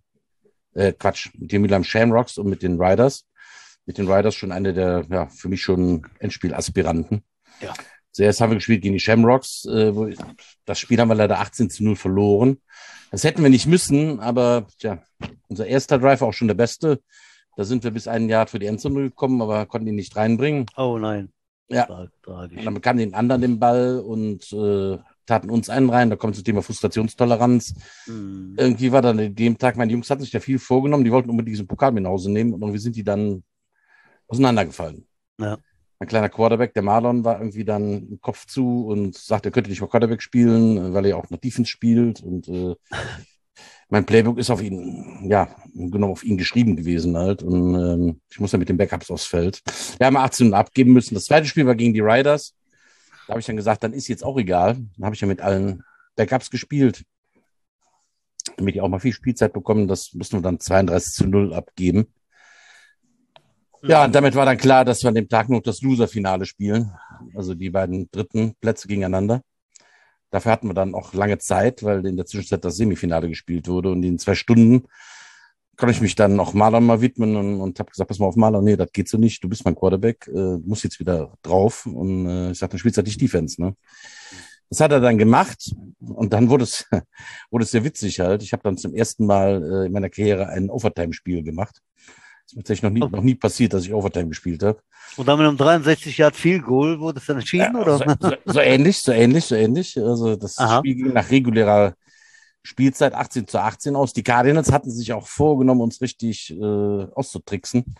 äh, Quatsch, mit den Mülheim Shamrocks und mit den Riders. Mit den Riders schon eine der, ja, für mich schon Endspielaspiranten. Ja. Zuerst haben wir gespielt gegen die Shamrocks. Äh, wo, das Spiel haben wir leider achtzehn zu null verloren. Das hätten wir nicht müssen, aber tja, unser erster Drive war auch schon der beste. Da sind wir bis ein Jahr für die Endzone gekommen, aber konnten ihn nicht reinbringen. Oh nein. Ja. Tra- Tragisch. Und dann bekamen den anderen den Ball und äh, taten uns einen rein. Da kommt das Thema Frustrationstoleranz. Hm. Irgendwie war dann an dem Tag, meine Jungs hatten sich da viel vorgenommen, die wollten unbedingt diesen Pokal mit nach Hause nehmen und irgendwie sind die dann auseinandergefallen. Ja. Mein kleiner Quarterback, der Marlon, war irgendwie dann im Kopf zu und sagte, er könnte nicht mal Quarterback spielen, weil er ja auch noch Defense spielt. Und äh, mein Playbook ist auf ihn, ja, genau auf ihn geschrieben gewesen halt. Und ähm, ich muss dann mit den Backups aufs Feld. Wir haben achtzehn abgeben müssen. Das zweite Spiel war gegen die Riders. Da habe ich dann gesagt, dann ist jetzt auch egal. Dann habe ich ja mit allen Backups gespielt, damit die auch mal viel Spielzeit bekommen. Das mussten wir dann zweiunddreißig zu null abgeben. Ja, und damit war dann klar, dass wir an dem Tag noch das Loser-Finale spielen. Also die beiden dritten Plätze gegeneinander. Dafür hatten wir dann auch lange Zeit, weil in der Zwischenzeit das Semifinale gespielt wurde und in zwei Stunden konnte ich mich dann auch Marlon mal widmen und, und habe gesagt, pass mal auf Marlon, nee, das geht so nicht, du bist mein Quarterback, äh, du musst jetzt wieder drauf und äh, ich sagte, dann spielst du halt nicht Defense, ne? Das hat er dann gemacht und dann wurde es, wurde es sehr witzig halt. Ich habe dann zum ersten Mal äh, in meiner Karriere ein Overtime-Spiel gemacht. Das ist mir tatsächlich noch nie, noch nie passiert, dass ich Overtime gespielt habe. Und dann mit einem dreiundsechzig Yard Field Goal wurde es dann entschieden, Ja, oder? so, so, so ähnlich, so ähnlich, so ähnlich. Also das Aha. Spiel ging nach regulärer Spielzeit achtzehn zu achtzehn aus. Die Cardinals hatten sich auch vorgenommen, uns richtig äh, auszutricksen.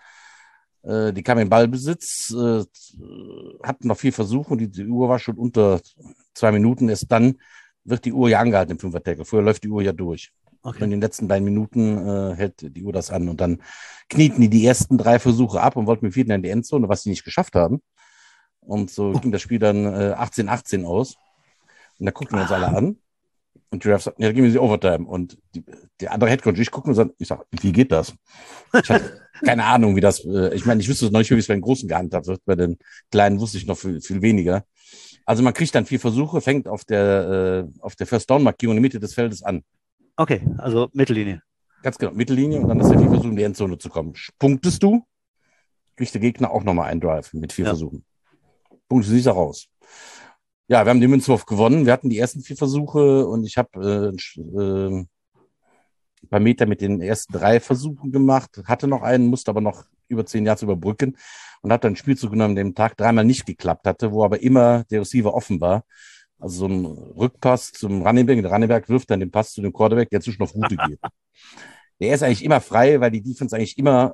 Äh, die kamen in Ballbesitz, äh, hatten noch vier Versuche und die, die Uhr war schon unter zwei Minuten. Erst dann wird die Uhr ja angehalten im Fünfer-Tackle. Vorher läuft die Uhr ja durch. Okay. Und in den letzten beiden Minuten äh, hält die Uhr das an. Und dann knieten die die ersten drei Versuche ab und wollten mit vierten in die Endzone, was sie nicht geschafft haben. Und so ging das Spiel dann äh, achtzehn achtzehn aus. Und da guckten wir uns alle an. Und Giraffe sagt, ja, da gehen wir sie Overtime. Und die, der andere Headcoach, ich gucke und sage, ich sag, wie geht das? Ich hatte keine Ahnung, wie das, äh, ich meine, ich wüsste noch nicht, wie es bei den Großen gehandhabt wird. Bei den Kleinen wusste ich noch viel, viel weniger. Also man kriegt dann vier Versuche, fängt auf der, äh, auf der First-Down-Markierung in der Mitte des Feldes an. Okay, also Mittellinie. Ganz genau, Mittellinie und dann ist der vier Versuche, in die Endzone zu kommen. Punktest du, kriegt der Gegner auch nochmal einen Drive mit vier Ja. Versuchen. Punktest du nicht raus. Ja, wir haben den Münzwurf gewonnen. Wir hatten die ersten vier Versuche und ich habe äh, äh, ein paar Meter mit den ersten drei Versuchen gemacht, hatte noch einen, musste aber noch über zehn Yards überbrücken und habe dann einen Spielzug genommen, der am Tag dreimal nicht geklappt hatte, wo aber immer der Receiver offen war. Also so ein Rückpass zum Running Back. Der Running Back wirft dann den Pass zu dem Quarterback, der zwischen auf Route geht. Der ist eigentlich immer frei, weil die Defense eigentlich immer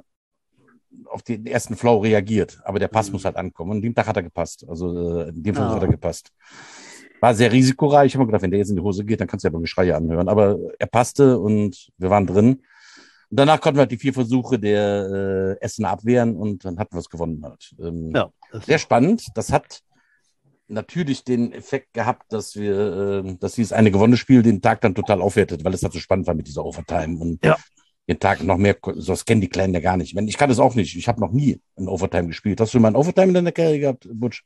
auf den ersten Flow reagiert. Aber der Pass Mhm. muss halt ankommen. Und an dem Tag hat er gepasst. Also äh, in dem Fall Ah. hat er gepasst. War sehr risikoreich. Ich habe mir gedacht, wenn der jetzt in die Hose geht, dann kannst du ja beim Geschrei anhören. Aber er passte und wir waren drin. Und danach konnten wir halt die vier Versuche der äh, Essener abwehren und dann hatten wir es gewonnen halt. Ähm, Ja, das Sehr spannend. Das hat natürlich den Effekt gehabt, dass wir, äh, dass dieses eine gewonnene Spiel den Tag dann total aufwertet, weil es halt so spannend war mit dieser Overtime und Ja. den Tag noch mehr, so das kennen die Kleinen ja gar nicht. Ich meine, ich kann das auch nicht. Ich habe noch nie in Overtime gespielt. Hast du mal ein Overtime in deiner Karriere gehabt, Butch?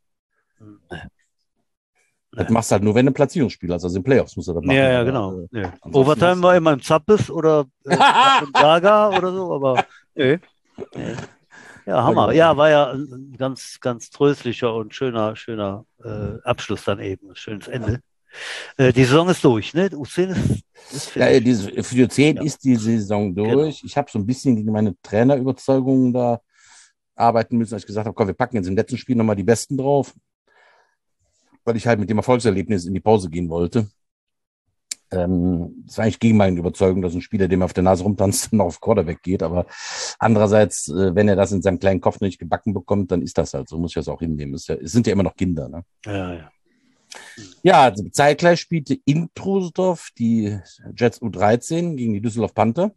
Das machst du halt nur, wenn du ein Platzierungsspiel hast, also in Playoffs musst du das machen. Ja, ja, aber, genau. äh, Nee. ansonsten Overtime hast du- war immer im Zappes oder äh, im Gaga oder so, aber nee. Nee. Ja, Hammer. Ja, war ja ein ganz, ganz tröstlicher und schöner, schöner äh, Abschluss dann eben, ein schönes Ende. Äh, die Saison ist durch, ne? U zehn ist, ist Ja, fertig. diese, für die zehn Ja. ist die Saison durch. Genau. Ich habe so ein bisschen gegen meine Trainerüberzeugungen da arbeiten müssen, als ich gesagt habe, komm, wir packen jetzt im letzten Spiel nochmal die Besten drauf, weil ich halt mit dem Erfolgserlebnis in die Pause gehen wollte. Ähm, das war eigentlich gegen meine Überzeugung, dass ein Spieler, dem auf der Nase rumtanzt, noch auf Quarterback geht. Aber andererseits, äh, wenn er das in seinem kleinen Kopf nicht gebacken bekommt, dann ist das halt so. Muss ich das auch hinnehmen. Es, ist ja, es sind ja immer noch Kinder. Ne? Ja, ja. Ja, also zeitgleich spielte in Troisdorf die Jets U dreizehn gegen die Düsseldorf Panther.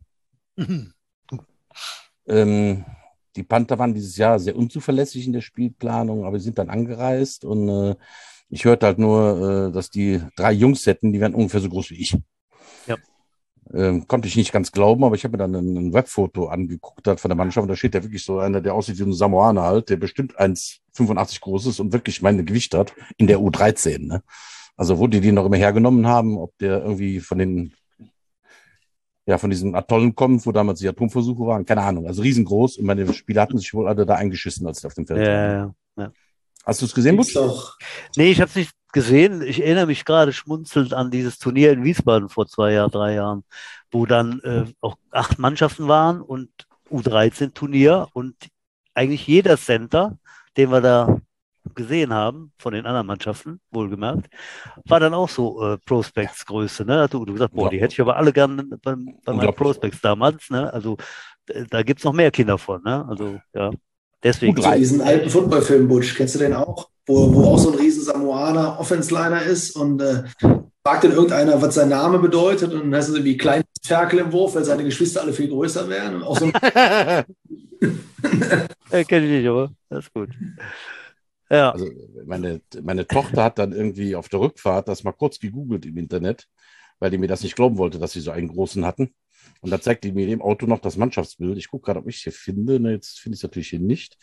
Ähm, die Panther waren dieses Jahr sehr unzuverlässig in der Spielplanung, aber sie sind dann angereist und äh, ich hörte halt nur, äh, dass die drei Jungs hätten, die wären ungefähr so groß wie ich. Ja. Ähm, konnte ich nicht ganz glauben, aber ich habe mir dann ein, ein Webfoto angeguckt halt von der Mannschaft und da steht ja wirklich so einer, der aussieht wie ein Samoaner halt, der bestimmt eins Komma fünfundachtzig groß ist und wirklich meine Gewicht hat in der U dreizehn. Ne? Also wo die die noch immer hergenommen haben, ob der irgendwie von den ja, von diesen Atollen kommt, wo damals die Atomversuche waren, keine Ahnung, also riesengroß und meine Spieler hatten sich wohl alle da eingeschissen, als sie auf dem Feld Ja, waren. ja, ja. Hast du es gesehen, Gibt's Butch? doch. Nee, ich habe es nicht gesehen. Ich erinnere mich gerade schmunzelnd an dieses Turnier in Wiesbaden vor zwei Jahren, drei Jahren, wo dann äh, auch acht Mannschaften waren und U dreizehn Turnier und eigentlich jeder Center, den wir da gesehen haben, von den anderen Mannschaften, wohlgemerkt, war dann auch so äh, Prospects-Größe. Ne? Du, du gesagt, boah, die hätte ich aber alle gerne beim, bei meinen Unglaublich. Prospects damals. Ne? Also d- da gibt es noch mehr Kinder von. Ne? Also ja, deswegen. U So drei. diesen alten Footballfilm, Butch, kennst du den auch? Wo, wo auch so ein riesen Samoaner Offense-Liner ist und äh, fragt dann irgendeiner, was sein Name bedeutet und dann heißt es irgendwie kleines Ferkel im Wurf, weil seine Geschwister alle viel größer wären. Und auch so ein äh, Kenn ich nicht, aber das ist gut. Ja, Also meine, meine Tochter hat dann irgendwie auf der Rückfahrt das mal kurz gegoogelt im Internet, weil die mir das nicht glauben wollte, dass sie so einen großen hatten. Und da zeigt die mir im Auto noch das Mannschaftsbild. Ich gucke gerade, ob ich es hier finde. Ne, jetzt finde ich es natürlich hier nicht.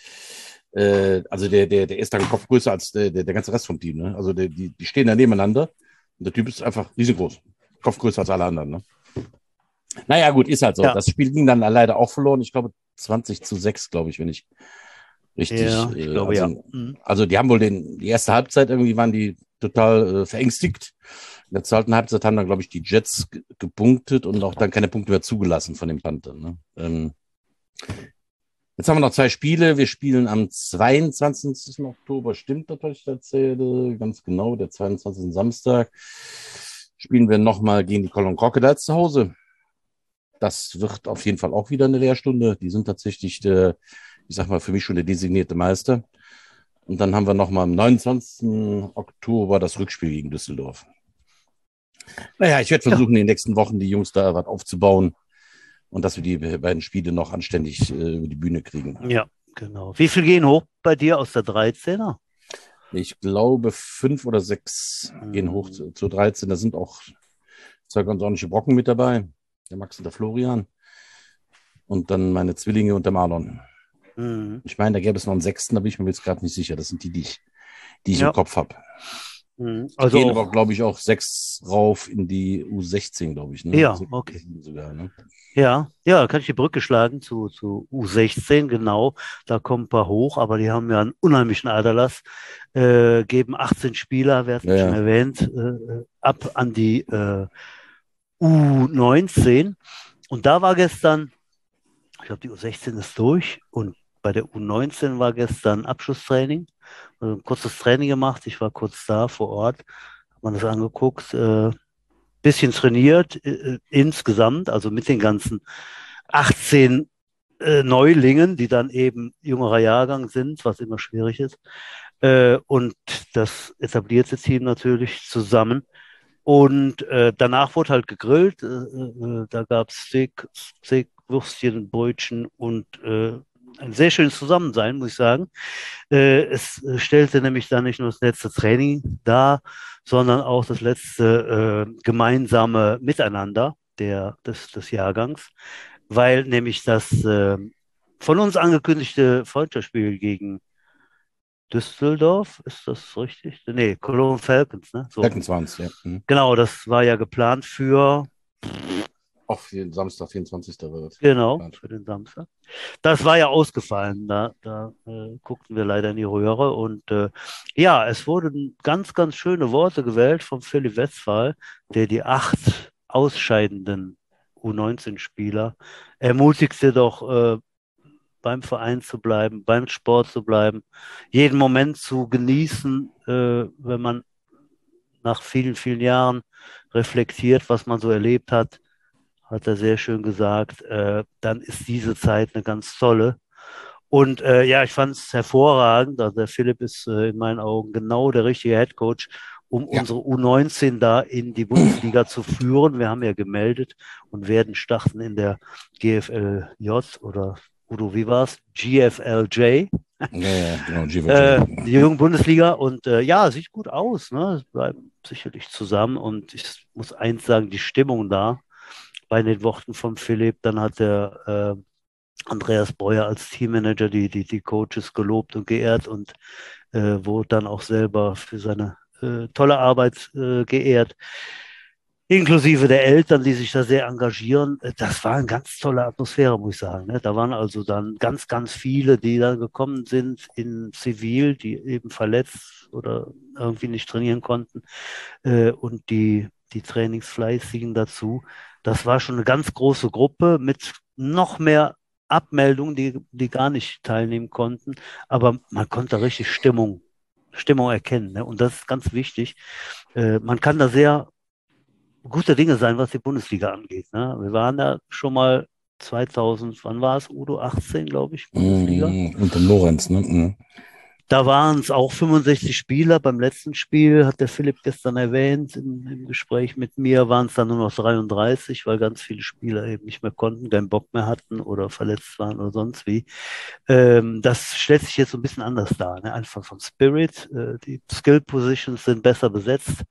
Äh, also der, der, der ist dann Kopf größer als der, der, der ganze Rest vom Team. Ne? Also der, die, die stehen da nebeneinander. Der Typ ist einfach riesengroß. Kopf größer als alle anderen. Ne? Naja, gut, ist halt so. Ja. Das Spiel ging dann leider auch verloren. Ich glaube, zwanzig zu sechs, glaube ich, wenn ich richtig. Ja, ich äh, glaube, also, ja. Mhm. also, die haben wohl den, die erste Halbzeit irgendwie waren die total äh, verängstigt. In der zweiten Halbzeit haben dann, glaube ich, die Jets ge- gepunktet und auch dann keine Punkte mehr zugelassen von den Panthern. Ne? Ähm, jetzt haben wir noch zwei Spiele. Wir spielen am zweiundzwanzigsten Oktober. Stimmt das, was ich erzähle? Ganz genau, der zweiundzwanzigste Samstag. Spielen wir nochmal gegen die Cologne Crocodiles zu Hause. Das wird auf jeden Fall auch wieder eine Lehrstunde. Die sind tatsächlich, der, ich sag mal, für mich schon der designierte Meister. Und dann haben wir nochmal am neunundzwanzigsten Oktober das Rückspiel gegen Düsseldorf. Naja, ich werde versuchen, ja. in den nächsten Wochen die Jungs da was aufzubauen und dass wir die beiden Spiele noch anständig äh, über die Bühne kriegen. Ja, genau. Wie viel gehen hoch bei dir aus der dreizehner? Ich glaube, fünf oder sechs hm. gehen hoch zu, zu dreizehn. Da sind auch zwei ganz ordentliche Brocken mit dabei. Der Max und der Florian. Und dann meine Zwillinge und der Marlon. Mhm. Ich meine, da gäbe es noch einen sechsten, da bin ich mir jetzt gerade nicht sicher. Das sind die, die ich, die ich ja. im Kopf habe. Mhm. Also gehen aber, glaube ich, auch sechs rauf in die U sechzehn, glaube ich. Ne? Ja, okay. Sogar, ne? Ja, ja, kann ich die Brücke schlagen zu, zu U sechzehn, genau. Da kommen ein paar hoch, aber die haben ja einen unheimlichen Aderlass. Äh, geben achtzehn Spieler, wir hatten ja, schon ja. erwähnt, äh, ab an die äh, U neunzehn. Und da war gestern, ich glaube, die U sechzehn ist durch und bei der U neunzehn war gestern Abschlusstraining. Also ein kurzes Training gemacht. Ich war kurz da vor Ort, habe man das angeguckt, äh, bisschen trainiert äh, insgesamt, also mit den ganzen achtzehn äh, Neulingen, die dann eben jüngerer Jahrgang sind, was immer schwierig ist. Äh, und das etablierte Team natürlich zusammen. Und äh, danach wurde halt gegrillt. Äh, äh, da gab es Steak, Steak, Würstchen, Brötchen und äh, ein sehr schönes Zusammensein, muss ich sagen. Äh, es stellte nämlich dann nicht nur das letzte Training dar, sondern auch das letzte äh, gemeinsame Miteinander der, des, des Jahrgangs, weil nämlich das äh, von uns angekündigte Freundschaftsspiel gegen Düsseldorf, ist das richtig? Nee, Cologne Falcons, ne? So. Falcons waren es, ja. Mhm. Genau, das war ja geplant für... Auch für den Samstag, vierundzwanzigsten war das. Genau, geplant. für den Samstag. Das war ja ausgefallen, da, da äh, guckten wir leider in die Röhre und äh, ja, es wurden ganz, ganz schöne Worte gewählt von Philipp Westphal, der die acht ausscheidenden U neunzehn-Spieler ermutigte doch, äh, beim Verein zu bleiben, beim Sport zu bleiben, jeden Moment zu genießen, äh, wenn man nach vielen, vielen Jahren reflektiert, was man so erlebt hat, hat er sehr schön gesagt, äh, dann ist diese Zeit eine ganz tolle. Und äh, ja, ich fand es hervorragend. Also der Philipp ist äh, in meinen Augen genau der richtige Headcoach, um ja. unsere U neunzehn da in die Bundesliga zu führen. Wir haben ja gemeldet und werden starten in der G F L J oder Udo, wie war's? G F L J. Ja, ja, genau, G F L J. Äh, die Jungen-Bundesliga und äh, ja, sieht gut aus. Ne? Es bleiben sicherlich zusammen und ich muss eins sagen, die Stimmung da bei den Worten von Philipp, dann hat der äh, Andreas Breuer als Teammanager die, die, die Coaches gelobt und geehrt und äh, wurde dann auch selber für seine äh, tolle Arbeit äh, geehrt. Inklusive der Eltern, die sich da sehr engagieren. Das war eine ganz tolle Atmosphäre, muss ich sagen. Ne? Da waren also dann ganz, ganz viele, die dann gekommen sind in Zivil, die eben verletzt oder irgendwie nicht trainieren konnten äh, und die, die Trainingsfleißigen dazu. Das war schon eine ganz große Gruppe mit noch mehr Abmeldungen, die, die gar nicht teilnehmen konnten. Aber man konnte richtig Stimmung, Stimmung erkennen. Ne? Und das ist ganz wichtig. Äh, man kann da sehr gute Dinge sein, was die Bundesliga angeht. Ne? Wir waren da schon mal zweitausend, wann war es, Udo? achtzehn, glaube ich, Bundesliga. Mm, unter Lorenz, ne? Mm. Da waren es auch fünfundsechzig Spieler. Beim letzten Spiel, hat der Philipp gestern erwähnt, im, im Gespräch mit mir, waren es dann nur noch dreiunddreißig, weil ganz viele Spieler eben nicht mehr konnten, keinen Bock mehr hatten oder verletzt waren oder sonst wie. Ähm, das stellt sich jetzt so ein bisschen anders dar. Ne? Einfach vom Spirit. Äh, die Skill-Positions sind besser besetzt.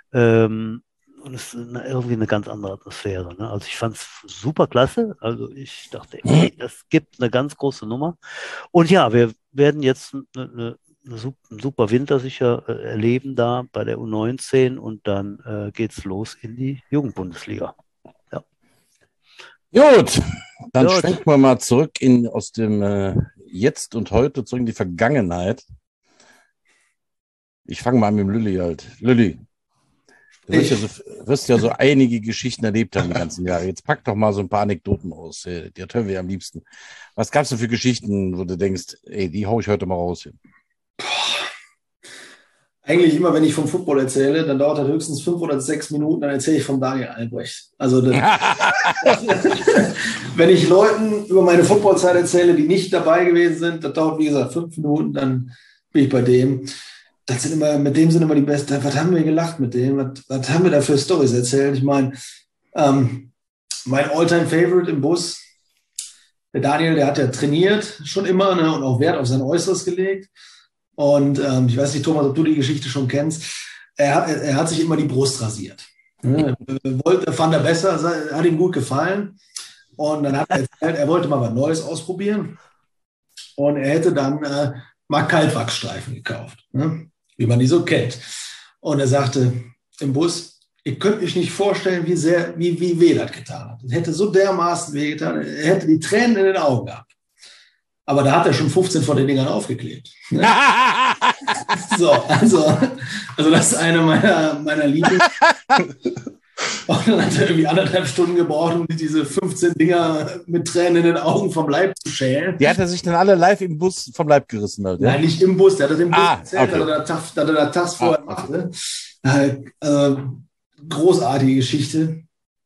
Ähm, Und es ist eine, irgendwie eine ganz andere Atmosphäre. Ne? Also ich fand es super klasse. Also ich dachte, ey, das gibt eine ganz große Nummer. Und ja, wir werden jetzt eine, eine ein super Winter sicher äh, erleben da bei der U neunzehn und dann äh, geht's los in die Jugendbundesliga. Ja. Gut, dann Gut. schwenken wir mal zurück in, aus dem äh, Jetzt und Heute, zurück in die Vergangenheit. Ich fange mal an mit dem Lülli halt. Lülli, du wirst ja, so, wirst ja so einige Geschichten erlebt haben die ganzen Jahre. Jetzt pack doch mal so ein paar Anekdoten aus. Die hören wir am liebsten. Was gab es denn für Geschichten, wo du denkst, ey, die hau ich heute mal raus hier? Eigentlich immer, wenn ich vom Football erzähle, dann dauert das höchstens fünf oder sechs Minuten, dann erzähle ich von Daniel Albrecht. Also das, wenn ich Leuten über meine Footballzeit erzähle, die nicht dabei gewesen sind, das dauert, wie gesagt, fünf Minuten, dann bin ich bei dem. Das sind immer, mit dem sind immer die Besten. Was haben wir gelacht mit dem? Was, was haben wir da für Storys erzählt? Ich meine, ähm, mein All-Time-Favorite im Bus, der Daniel, der hat ja trainiert schon immer, ne, und auch Wert auf sein Äußeres gelegt. Und ähm, ich weiß nicht, Thomas, ob du die Geschichte schon kennst. Er hat, er hat sich immer die Brust rasiert. Ne? Wollte, fand er besser, hat ihm gut gefallen. Und dann hat er erzählt, er wollte mal was Neues ausprobieren. Und er hätte dann äh, mal Kaltwachsstreifen gekauft, ne? Wie man die so kennt. Und er sagte im Bus, ihr könnt euch nicht vorstellen, wie sehr, wie, wie weh das getan hat. Es hätte so dermaßen weh getan, er hätte die Tränen in den Augen gehabt. Aber da hat er schon fünfzehn von den Dingern aufgeklebt. Ne? So, also, also das ist eine meiner, meiner Lieblings. Und dann hat er irgendwie anderthalb Stunden gebraucht, um diese fünfzehn Dinger mit Tränen in den Augen vom Leib zu schälen. Die hat er sich dann alle live im Bus vom Leib gerissen. Halt, ja? Nein, nicht im Bus, der hat das im Bus ah, erzählt, okay. dass er das Task vorher ah, okay. machte. Äh, großartige Geschichte.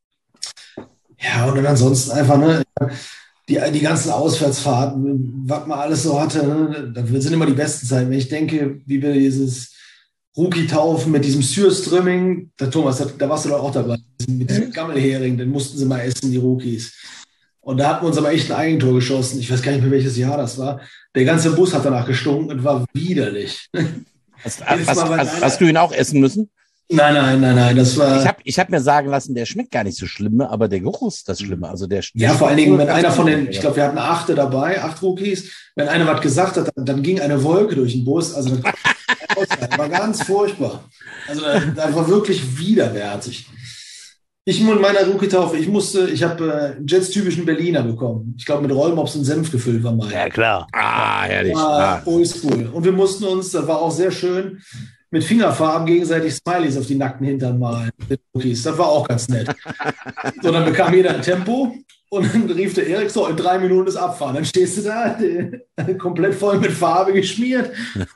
Ja, und dann ansonsten einfach, ne, die, die ganzen Auswärtsfahrten, was man alles so hatte, ne, das sind immer die besten Zeiten. Wenn ich denke, wie wir dieses Rookie-Taufen mit diesem Sürströmming, der Thomas, da, da warst du doch auch dabei, mit diesem Gammelhering, den mussten sie mal essen, die Rookies. Und da hatten wir uns aber echt ein Eigentor geschossen. Ich weiß gar nicht mehr, welches Jahr das war. Der ganze Bus hat danach gestunken und war widerlich. Hast, hast, hast, hast du ihn auch essen müssen? Nein, nein, nein, nein, das war... Ich habe ich hab mir sagen lassen, der schmeckt gar nicht so schlimm, aber der Geruch ist das Schlimme. Also der, der ja, vor allen Dingen, wenn einer von den, ja. ich glaube, wir hatten achte dabei, acht Rookies, wenn einer was gesagt hat, dann, dann ging eine Wolke durch den Bus. Also das war ganz furchtbar. Also das, das war wirklich widerwärtig. Ich mit meiner Rookie-Taufe, ich musste, ich habe äh, Jets typischen Berliner bekommen. Ich glaube, mit Rollmops und Senf gefüllt war mein. Ja, klar. Ah, herrlich. War Ah. oldschool. Und wir mussten uns, das war auch sehr schön, mit Fingerfarben gegenseitig Smileys auf die nackten Hintern malen. Das war auch ganz nett. So, dann bekam jeder ein Tempo und dann rief der Erik so, in drei Minuten ist Abfahren. Dann stehst du da, die, komplett voll mit Farbe geschmiert.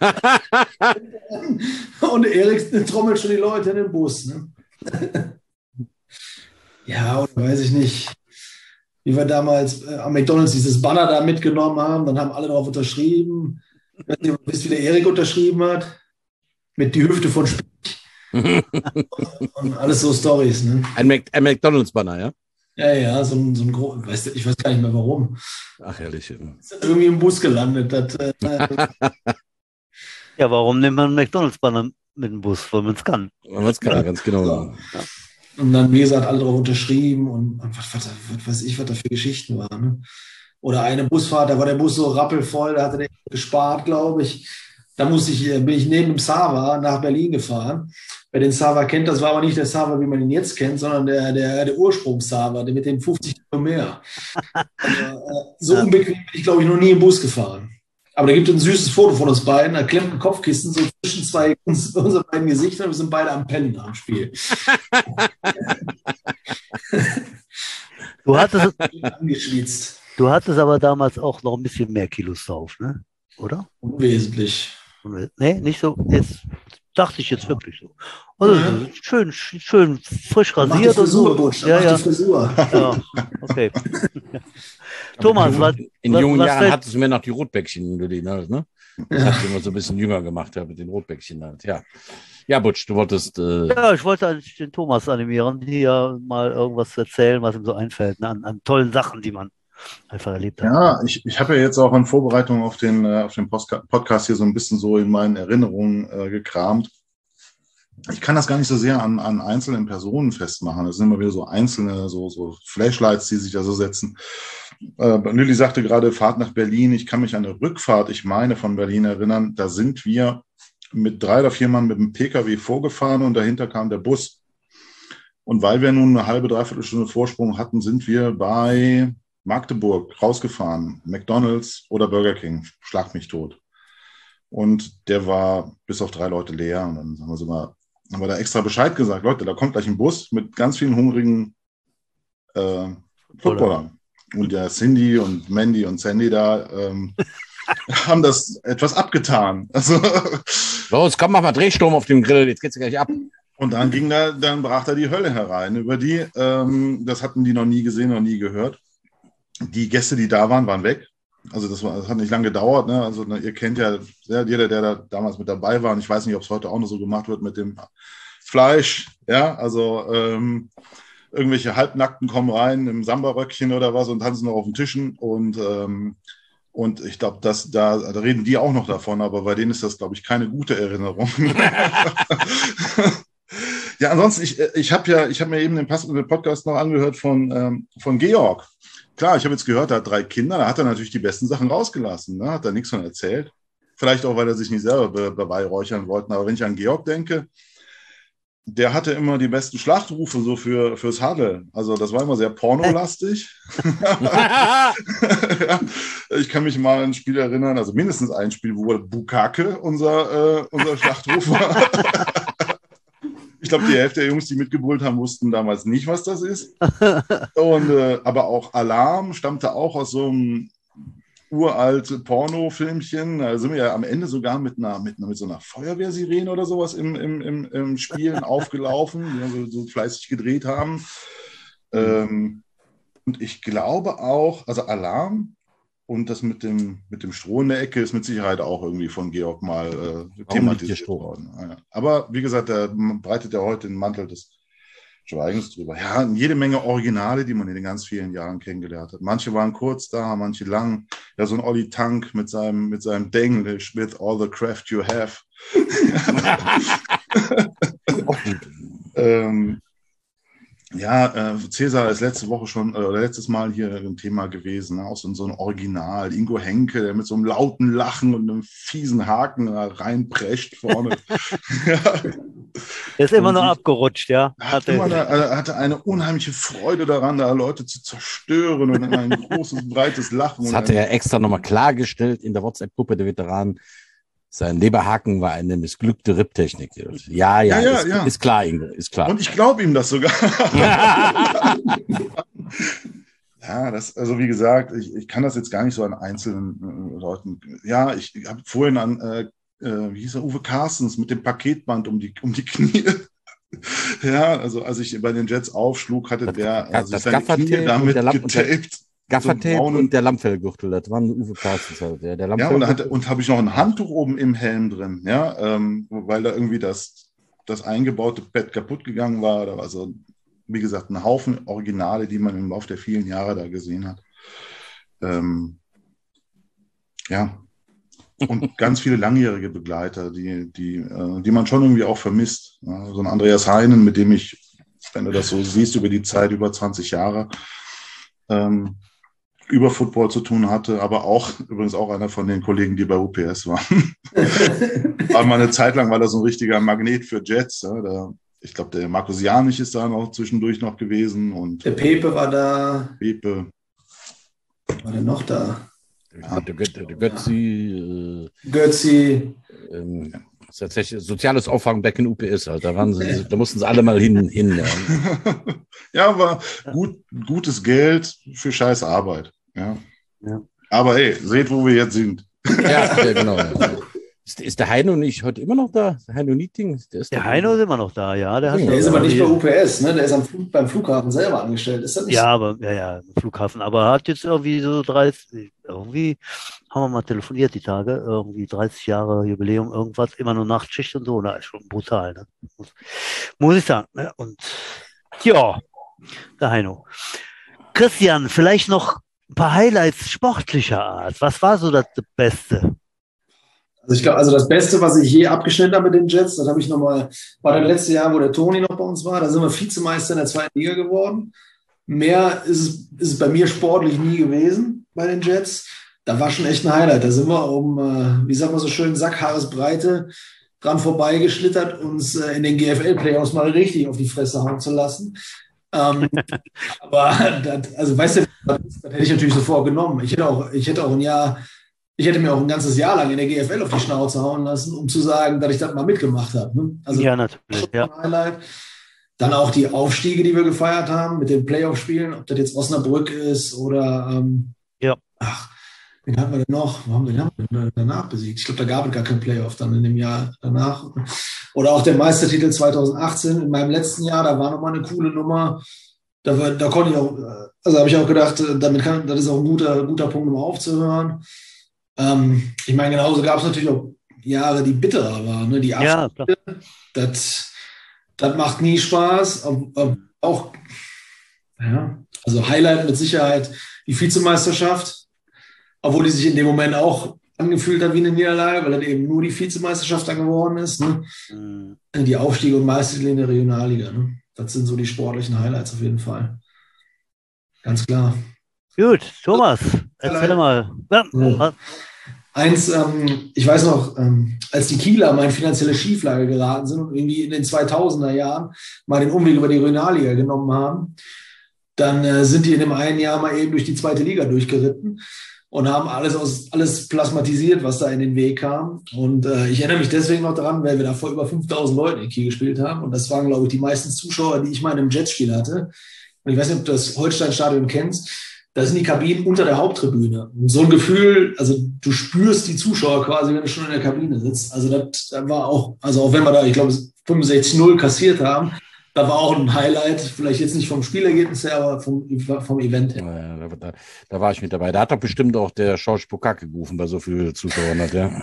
Und der Erik trommelt schon die Leute in den Bus. Ne? Ja, oder weiß ich nicht, wie wir damals äh, am McDonald's dieses Banner da mitgenommen haben. Dann haben alle darauf unterschrieben. Ich weiß nicht, ob du wisst, wie der Erik unterschrieben hat. Mit die Hüfte von Speck. Und alles so Storys, ne? Ein, Mac ein McDonalds-Banner, ja? Ja, ja, so ein, so ein großes, weißt du, ich weiß gar nicht mehr warum. Ach, herrlich. Ist irgendwie im Bus gelandet. Das, äh, Ja, warum nimmt man einen McDonalds-Banner mit dem Bus, weil man es kann? Was kann er, ganz genau. So. Und dann, wie gesagt, alle darauf unterschrieben und, und was, was, was weiß ich, was da für Geschichten waren. Ne? Oder eine Busfahrt, da war der Bus so rappelvoll, da hatte der gespart, glaube ich. Da musste ich, bin ich neben dem Sava nach Berlin gefahren. Wer den Sava kennt, das war aber nicht der Sava, wie man ihn jetzt kennt, sondern der, der, der Ursprungs-Sava, der mit den fünfzig Kilo mehr. Also, so unbequem bin ich, glaube ich, noch nie im Bus gefahren. Aber da gibt es ein süßes Foto von uns beiden, da klemmt ein Kopfkissen so zwischen zwei unsere beiden Gesichter und wir sind beide am Pennen am Spiel. Du hattest, angeschwitzt. du hattest aber damals auch noch ein bisschen mehr Kilos drauf, ne? Oder? Unwesentlich. Nee, nicht so. Jetzt dachte ich jetzt wirklich so. Also, Mhm. schön, schön frisch Mach die rasiert und Frisur, so. Butsch, Ja, mach ja. die Frisur. Ja, okay. Thomas, was, In was, jungen was Jahren fällt- hattest du mir noch die Rotbäckchen, Lülli, ne? Das hat dich immer so ein bisschen jünger gemacht, ja, mit den Rotbäckchen halt. Ja, ja, Butsch, du wolltest. Äh, Ja, ich wollte eigentlich den Thomas animieren, hier mal irgendwas zu erzählen, was ihm so einfällt, ne, an, an tollen Sachen, die man einfach erlebt hat. Ja, ich, ich habe ja jetzt auch in Vorbereitung auf den, äh, auf den Postka- Podcast hier so ein bisschen so in meinen Erinnerungen äh, gekramt. Ich kann das gar nicht so sehr an, an einzelnen Personen festmachen. Das sind immer wieder so einzelne, so, so Flashlights, die sich da so setzen. äh, Lilly sagte gerade Fahrt nach Berlin. Ich kann mich an eine Rückfahrt, ich meine, von Berlin erinnern. Da sind wir mit drei oder vier Mann mit dem P K W vorgefahren und dahinter kam der Bus. Und weil wir nun eine halbe, dreiviertel Stunde Vorsprung hatten, sind wir bei Magdeburg rausgefahren. McDonald's oder Burger King. Schlag mich tot. Und der war bis auf drei Leute leer. Und dann haben wir, so mal, haben wir da extra Bescheid gesagt. Leute, da kommt gleich ein Bus mit ganz vielen hungrigen äh, Footballern. Und der Cindy und Mandy und Sandy da ähm, haben das etwas abgetan. Also, los, komm, mach mal Drehsturm auf dem Grill, jetzt geht's gleich ab. Und dann ging da, dann brach da die Hölle herein. Über die, ähm, das hatten die noch nie gesehen, noch nie gehört. Die Gäste, die da waren, waren weg. Also das, war, das hat nicht lange gedauert. Ne? Also ne, ihr kennt ja, ja jeder, der da damals mit dabei war, und ich weiß nicht, ob es heute auch noch so gemacht wird mit dem Fleisch. Ja, also ähm, irgendwelche Halbnackten kommen rein im Samba-Röckchen oder was und tanzen noch auf den Tischen. Und, ähm, und ich glaube, da, da reden die auch noch davon, aber bei denen ist das, glaube ich, keine gute Erinnerung. Ja, ansonsten, ich, ich habe ja, ich habe mir eben den Podcast noch angehört von, ähm, von Georg. Klar, ich habe jetzt gehört, er hat drei Kinder, da hat er natürlich die besten Sachen rausgelassen, ne? Hat er nichts von erzählt. Vielleicht auch, weil er sich nicht selber be- beweihräuchern wollte. Aber wenn ich an Georg denke, der hatte immer die besten Schlachtrufe so für, fürs Huddle. Also das war immer sehr pornolastig. Ja, ich kann mich mal an ein Spiel erinnern, also mindestens ein Spiel, wo Bukake unser, äh, unser Schlachtruf war. Ich glaube, die Hälfte der Jungs, die mitgebrüllt haben, wussten damals nicht, was das ist. Und, äh, aber auch Alarm stammte auch aus so einem uralt Pornofilmchen. Da sind wir ja am Ende sogar mit einer, mit einer, mit so einer Feuerwehrsirene oder sowas im, im, im, im Spielen aufgelaufen, die wir so, so fleißig gedreht haben. Ähm, und ich glaube auch, also Alarm und das mit dem, mit dem Stroh in der Ecke ist mit Sicherheit auch irgendwie von Georg mal äh, thematisiert worden. Ja. Aber wie gesagt, der breitet ja heute den Mantel des Schweigens drüber. Ja, jede Menge Originale, die man in den ganz vielen Jahren kennengelernt hat. Manche waren kurz da, manche lang. Ja, so ein Olli Tank mit seinem, mit seinem Denglisch, with all the craft you have. ähm, Ja, äh, Cäsar ist letzte Woche schon, äh, oder letztes Mal hier ein Thema gewesen, ne? Auch so, so ein Original. Ingo Henke, der mit so einem lauten Lachen und einem fiesen Haken da reinprescht vorne. Ja. Er ist immer Und noch ich- abgerutscht, ja. Er hat Hatte- immer eine, er hatte eine unheimliche Freude daran, da Leute zu zerstören und ein großes, breites Lachen. Das und hatte ein- er extra nochmal klargestellt in der WhatsApp-Gruppe der Veteranen. Sein Leberhaken war eine missglückte Ripptechnik. Ja, ja, Ja, ja, ist, ja. ist klar, Ingo, ist klar. Und ich glaube ihm das sogar. Ja, das, also wie gesagt, ich, ich kann das jetzt gar nicht so an einzelnen äh, Leuten. Ja, ich, ich habe vorhin an, äh, äh, wie hieß er, Uwe Carstens mit dem Paketband um die, um die Knie. Ja, also als ich bei den Jets aufschlug, hatte Das- der das äh, sich seine Gaffertape Knie und damit der Lamp- und der- getaped. Gaffertape so braunen- und der Lammfellgürtel, das waren Uwe Carstens halt. Der, der Ja, und, da Lammfellgürtel. hatte, und habe ich noch ein Handtuch oben im Helm drin, ja, ähm, weil da irgendwie das, das eingebaute Bett kaputt gegangen war. Da war so, wie gesagt, ein Haufen Originale, die man im Laufe der vielen Jahre da gesehen hat. Ähm, ja, und ganz viele langjährige Begleiter, die, die, äh, die man schon irgendwie auch vermisst. Ja, so ein Andreas Heinen, mit dem ich, wenn du das so siehst, über die Zeit, über zwanzig Jahre, ähm, über Football zu tun hatte, aber auch, übrigens auch einer von den Kollegen, die bei U P S waren. War mal eine Zeit lang war das so ein richtiger Magnet für Jets. Ja, da, ich glaube, der Markus Janich ist da noch zwischendurch noch gewesen und Der Pepe war da. Pepe. War der noch da? Der, der, der, der Götzi, Götzi. äh, ähm, das ist tatsächlich soziales Auffangbecken U P S halt. Da, waren sie, da mussten sie alle mal hin. hin ja. Ja, aber gut, gutes Geld für scheiß Arbeit. Ja. Ja. Aber hey, seht, wo wir jetzt sind. Ja, ja, genau. Ist, ist der Heino nicht heute immer noch da? Der Heino Nieting? Der, ist Der doch- Heino ist immer noch da, ja. Der, hat Der Der ist doch aber nicht bei irgendwie- U P S, ne? Der ist am Flug, beim Flughafen selber angestellt. Ist das nicht Ja, aber ja, ja, im Flughafen. Aber er hat jetzt irgendwie so dreißig, irgendwie haben wir mal telefoniert die Tage, irgendwie dreißig Jahre Jubiläum, irgendwas, immer nur Nachtschicht und so. Na, ist schon brutal, ne? Muss, muss ich sagen. Ne? Und ja, der Heino. Christian, vielleicht noch ein paar Highlights sportlicher Art. Was war so das Beste? Also ich glaube, also das Beste, was ich je abgeschnitten habe mit den Jets, das habe ich nochmal, war das letzte Jahr, wo der Toni noch bei uns war, da sind wir Vizemeister in der zweiten Liga geworden. mehr ist es, ist es bei mir sportlich nie gewesen bei den Jets. Da war schon echt ein Highlight. Da sind wir um, äh, wie sagt man so schön, Sackhaaresbreite dran vorbeigeschlittert, uns äh, in den G F L-Playoffs mal richtig auf die Fresse hauen zu lassen. Ähm, aber das, also weißt du, das, das hätte ich natürlich sofort genommen. Ich hätte auch, ich hätte auch ein Jahr, ich hätte mir auch ein ganzes Jahr lang in der G F L auf die Schnauze hauen lassen, um zu sagen, dass ich das mal mitgemacht habe. Ne? Also ja, natürlich. Ja. Highlight. Dann auch die Aufstiege, die wir gefeiert haben mit den Playoff-Spielen, ob das jetzt Osnabrück ist oder ähm, ja. Ach, wen hatten wir denn noch? Wo haben wir den danach besiegt? Ich glaube, da gab es gar kein Playoff dann in dem Jahr danach. Oder auch der Meistertitel zwanzig achtzehn in meinem letzten Jahr, da war nochmal eine coole Nummer. Da, war, da konnte ich auch, also habe ich auch gedacht, damit kann, das ist auch ein guter, guter Punkt, um aufzuhören. Ähm, ich meine, genauso gab es natürlich auch Jahre, die bitterer waren. Ne? Die ja, klar. Das, das macht nie Spaß. Auch, ja, also Highlight mit Sicherheit die Vizemeisterschaft. Obwohl die sich in dem Moment auch angefühlt hat wie eine Niederlage, weil dann eben nur die Vizemeisterschaft dann geworden ist. Ne? Mhm. Die Aufstiege und Meistertitel in der Regionalliga. Ne? Das sind so die sportlichen Highlights auf jeden Fall. Ganz klar. Gut, Thomas, erzähl mal. Ja. Ja. Eins, ähm, ich weiß noch, ähm, als die Kieler mal in finanzielle Schieflage geraten sind und irgendwie in den zweitausender Jahren mal den Umweg über die Regionalliga genommen haben, dann äh, sind die in dem einen Jahr mal eben durch die zweite Liga durchgeritten und haben alles aus alles plasmatisiert, was da in den Weg kam. Und äh, ich erinnere mich deswegen noch daran, weil wir da vor über fünftausend Leuten in Kiel gespielt haben. Und das waren, glaube ich, die meisten Zuschauer, die ich mal in einem Jetspiel hatte. Und ich weiß nicht, ob du das Holstein-Stadion kennst. Da sind die Kabinen unter der Haupttribüne. Und so ein Gefühl, also du spürst die Zuschauer quasi, wenn du schon in der Kabine sitzt. Also das, das war auch, also auch wenn wir da, ich glaube, fünfundsechzig null kassiert haben, da war auch ein Highlight, vielleicht jetzt nicht vom Spielergebnis her, aber vom, vom Event her. Ja, da, da, da war ich mit dabei. Da hat doch bestimmt auch der George Bukake gerufen, bei so vielen Zuschauern hat, ja.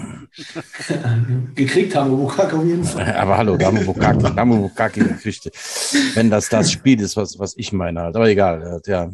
Gekriegt haben wir Bukake auf jeden Fall. Aber hallo, da haben wir Bukake, da haben wir Bukake gekriegt. Wenn das das Spiel ist, was, was ich meine halt. Aber egal, ja.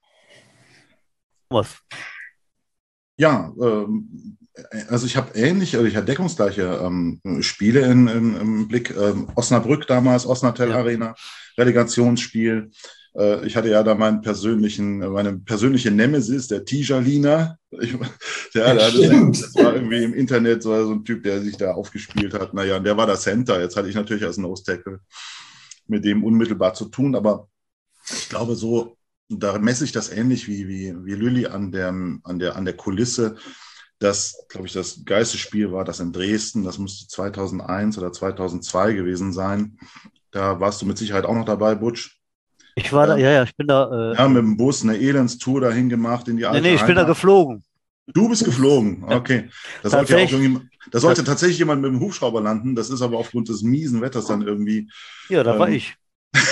Was? Ja, ähm, also ich habe ähnlich, also ich hatte deckungsgleiche ähm, Spiele in, in, im Blick. Ähm, Osnabrück damals, Osnatel Ja. Arena, Relegationsspiel. Äh, ich hatte ja da meinen persönlichen, meine persönliche Nemesis, der Tijalina. Ich, der, der, Stimmt. das war irgendwie im Internet so, so ein Typ, der sich da aufgespielt hat. Naja, und der war der Center. Jetzt hatte ich natürlich als Nose-Tackle mit dem unmittelbar zu tun, aber ich glaube so, da messe ich das ähnlich wie, wie, wie Lülli an der, an, der, an der Kulisse. Das, glaube ich, das geilste Spiel war das in Dresden. Das müsste zweitausendeins oder zweitausendzwei gewesen sein. Da warst du mit Sicherheit auch noch dabei, Butch. Ich war da, ja, ja, ich bin da. Äh, Ja, mit dem Bus eine Elendstour dahin gemacht in die alte nee, nee, ich bin da Heimat. geflogen. Du bist geflogen, okay. Da sollte, ja auch Tatsächlich. irgendwie, da sollte tatsächlich jemand mit dem Hubschrauber landen. Das ist aber aufgrund des miesen Wetters dann irgendwie. Ja, da war Ähm, ich.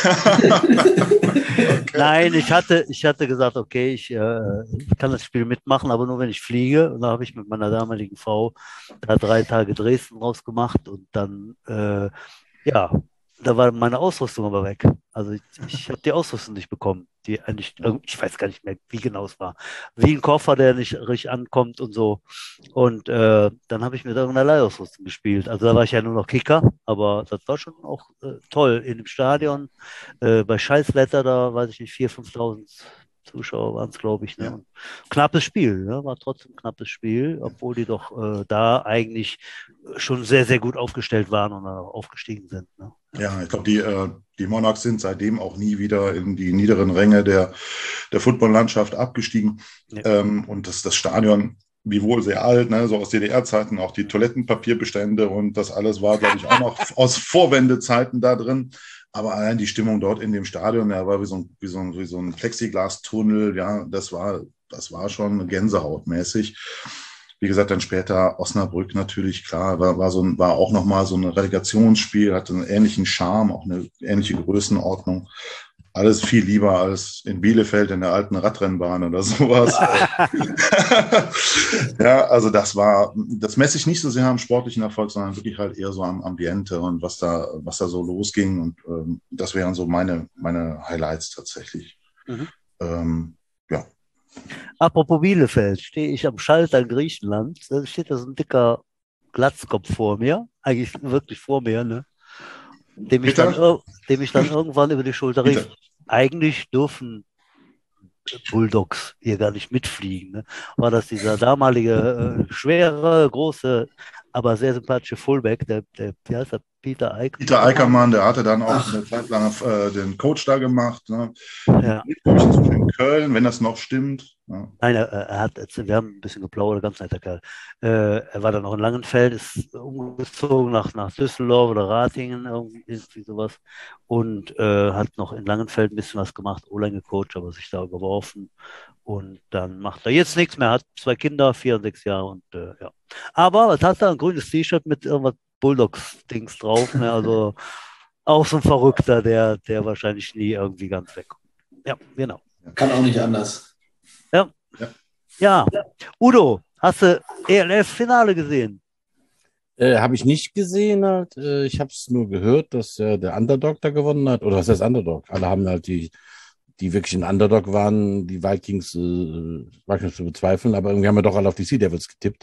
Nein, ich hatte, ich hatte gesagt, okay, ich äh, kann das Spiel mitmachen, aber nur wenn ich fliege. Und da habe ich mit meiner damaligen Frau da drei Tage Dresden rausgemacht und dann, äh, ja, da war meine Ausrüstung aber weg. Also ich, ich habe die Ausrüstung nicht bekommen, die eigentlich, ich weiß gar nicht mehr, wie genau es war. Wie ein Koffer, der nicht richtig ankommt und so. Und äh, dann habe ich mit irgendeiner Leihausrüstung gespielt. Also da war ich ja nur noch Kicker, aber das war schon auch äh, toll in dem Stadion. Äh, bei Scheißwetter, da weiß ich nicht, viertausend, fünftausend Zuschauer waren es, glaube ich. Ne? Ja. Knappes Spiel, ne? War trotzdem ein knappes Spiel, obwohl die doch äh, da eigentlich schon sehr, sehr gut aufgestellt waren und auch aufgestiegen sind. Ne? Ja, ich glaube, die, äh, die Monarchs sind seitdem auch nie wieder in die niederen Ränge der, der Footballlandschaft abgestiegen. Ja. Ähm, und das, das Stadion, wiewohl sehr alt, ne, so aus D D R-Zeiten, auch die Toilettenpapierbestände und das alles war, glaube ich, auch noch aus Vorwendezeiten da drin. Aber allein die Stimmung dort in dem Stadion, ja, war wie so ein, wie so ein, wie so ein Plexiglastunnel, ja, das war, das war schon gänsehautmäßig. Wie gesagt, dann später Osnabrück natürlich, klar, war, war, so ein, war auch nochmal so ein Relegationsspiel, hatte einen ähnlichen Charme, auch eine ähnliche Größenordnung. Alles viel lieber als in Bielefeld in der alten Radrennbahn oder sowas. Ja, also das war, das messe ich nicht so sehr am sportlichen Erfolg, sondern wirklich halt eher so am Ambiente und was da, was da so losging. Und ähm, das wären so meine, meine Highlights tatsächlich. Mhm. Ähm, ja. Apropos Bielefeld, stehe ich am Schalter in Griechenland, da steht da so ein dicker Glatzkopf vor mir, eigentlich wirklich vor mir, ne? Dem ich, dann, Bitte? dem ich dann irgendwann über die Schulter rief, Bitte? eigentlich dürfen Bulldogs hier gar nicht mitfliegen. Ne? War das dieser damalige, äh, schwere, große, aber sehr sympathische Fullback, der, der wie heißt der, Peter Eick? Peter Eickermann, der hatte dann auch Ach. eine Zeit lang äh, den Coach da gemacht. Ne? Ja. Glaube ich, inzwischen in Köln, wenn das noch stimmt. Ja. Nein, er, er hat, wir haben ein bisschen geplaudert, ganz netter Kerl. Äh, er war dann noch in Langenfeld, ist umgezogen nach, nach Düsseldorf oder Ratingen, irgendwie, irgendwie sowas. Und äh, hat noch in Langenfeld ein bisschen was gemacht, O-Line gecoacht, aber sich da überworfen. Und dann macht er jetzt nichts mehr, hat zwei Kinder, vier und sechs Jahre. Und äh, ja. Aber was hat er? Ein grünes T-Shirt mit irgendwas Bulldogs-Dings drauf. Ne? Also auch so ein Verrückter, der, der wahrscheinlich nie irgendwie ganz wegkommt. Ja, genau. Kann auch nicht anders. Ja. Ja. Ja. Udo, hast du E L F-Finale gesehen? Äh, habe ich nicht gesehen halt. Äh, ich habe es nur gehört, dass äh, der Underdog da gewonnen hat. Oder was heißt Underdog? Alle haben halt die, die wirklich ein Underdog waren, die Vikings, äh, mag ich nicht zu bezweifeln, aber irgendwie haben wir doch alle auf die Sea Devils getippt.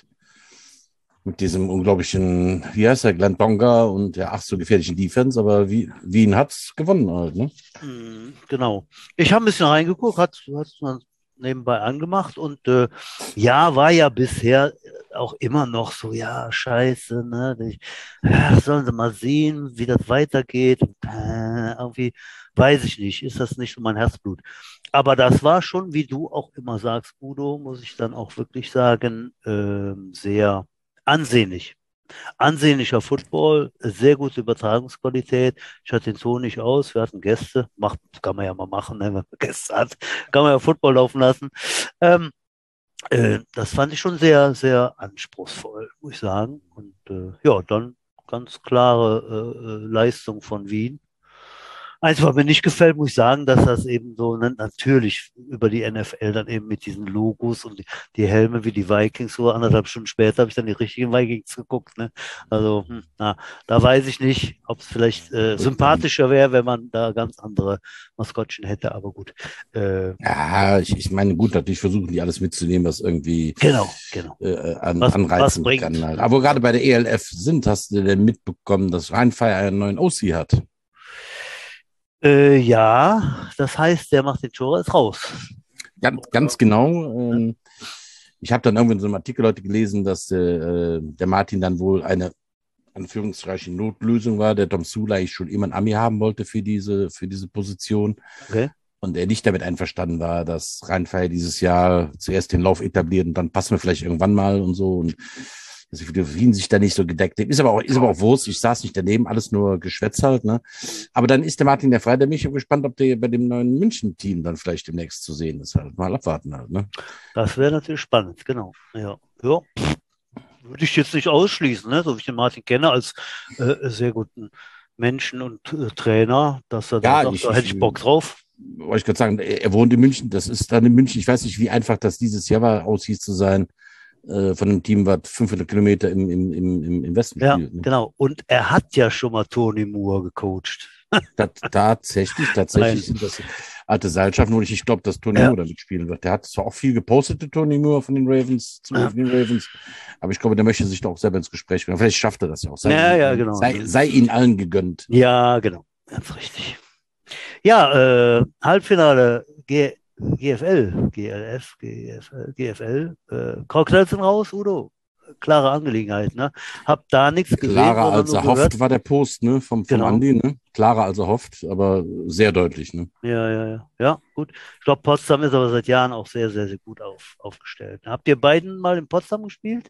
Mit diesem unglaublichen, wie heißt der, Glenn Donga und der ach so gefährlichen Defense, aber wie, Wien hat's gewonnen halt, ne? Mhm, genau. Ich habe ein bisschen reingeguckt, hat, hat man nebenbei angemacht und äh, ja, war ja bisher auch immer noch so, ja, scheiße, ne? Ich, ja, sollen sie mal sehen, wie das weitergeht. Äh, irgendwie, weiß ich nicht, ist das nicht so mein Herzblut. Aber das war schon, wie du auch immer sagst, Udo, muss ich dann auch wirklich sagen, ähm, sehr ansehnlich. Ansehnlicher Football, sehr gute Übertragungsqualität. Ich hatte den Ton nicht aus, wir hatten Gäste, macht, kann man ja mal machen, ne, wenn man Gäste hat, kann man ja Football laufen lassen. Ähm, äh, das fand ich schon sehr, sehr anspruchsvoll, muss ich sagen. Und äh, ja, dann ganz klare äh, äh, Leistung von Wien. Eins, was mir nicht gefällt, muss ich sagen, dass das eben so ne, natürlich über die N F L dann eben mit diesen Logos und die, die Helme wie die Vikings, so anderthalb Stunden später habe ich dann die richtigen Vikings geguckt. Ne? Also, hm, na, da weiß ich nicht, ob es vielleicht äh, sympathischer wäre, wenn man da ganz andere Maskottchen hätte, aber gut. Äh, Ja, ich, ich meine, gut, natürlich versuchen die alles mitzunehmen, was irgendwie genau, genau. äh, an, Was- anreizen was bringt. kann. Halt. Aber gerade bei der E L F sind, hast du denn mitbekommen, dass Rheinfire einen neuen O C hat? Äh, ja, das heißt, der macht den Torres raus. Ganz, ganz genau. Ähm, ich habe dann irgendwann in so einem Artikel heute gelesen, dass äh, der Martin dann wohl eine Anführungszeichen Notlösung war, der Tom Sula eigentlich schon immer ein Ami haben wollte für diese, für diese Position. Okay. Und er nicht damit einverstanden war, dass Rheinfire dieses Jahr zuerst den Lauf etabliert und dann passen wir vielleicht irgendwann mal und so. Und dass ich für ihn sich da nicht so gedeckt habe. Ist aber auch, ist aber auch Wurst. Ich saß nicht daneben, alles nur Geschwätz halt, ne? Aber dann ist der Martin der frei, der mich gespannt, ob der bei dem neuen München-Team dann vielleicht demnächst zu sehen ist. Halt. Mal abwarten halt, ne? Das wäre natürlich spannend, genau. Ja, ja. Würde ich jetzt nicht ausschließen, ne? So wie ich den Martin kenne, als äh, sehr guten Menschen und äh, Trainer, dass er Ja, da sagt, ich- da hätte ich ich- Bock drauf. Wollte ich gerade sagen, er er wohnt in München, das ist dann in München. Ich weiß nicht, wie einfach das dieses Jahr war, aushieß zu sein, äh, von einem Team, was fünfhundert Kilometer im, im, im, im im Westen Ja, spielt. Ne? genau. Und er hat ja schon mal Tony Moore gecoacht. Ta- Tatsächlich, tatsächlich Nein. sind das alte Seilschaften, und ich, ich glaube, dass Tony Ja. Moore da mitspielen wird. Der hat zwar auch viel gepostet, der Tony Moore von den Ravens, zu Ja. den Ravens, aber ich glaube, der möchte sich doch auch selber ins Gespräch bringen. Vielleicht schafft er das ja auch. Sei, Ja, ja, genau. sei, sei ihnen allen gegönnt. Ja, genau. Ganz richtig. Ja, äh, Halbfinale G GFL, GLF, GFL, GFL. Äh, Crocodiles sind raus, Udo. Klare Angelegenheit, ne? Hab da nichts gesehen, Klarer sondern als nur er gehört. hofft, war der Post, ne, vom, vom Genau. Andi, ne? Klarer als er hofft, aber sehr deutlich, ne? Ja, ja, ja. Ja, gut. Ich glaube, Potsdam ist aber seit Jahren auch sehr, sehr, sehr gut auf, aufgestellt. Habt ihr beiden mal in Potsdam gespielt?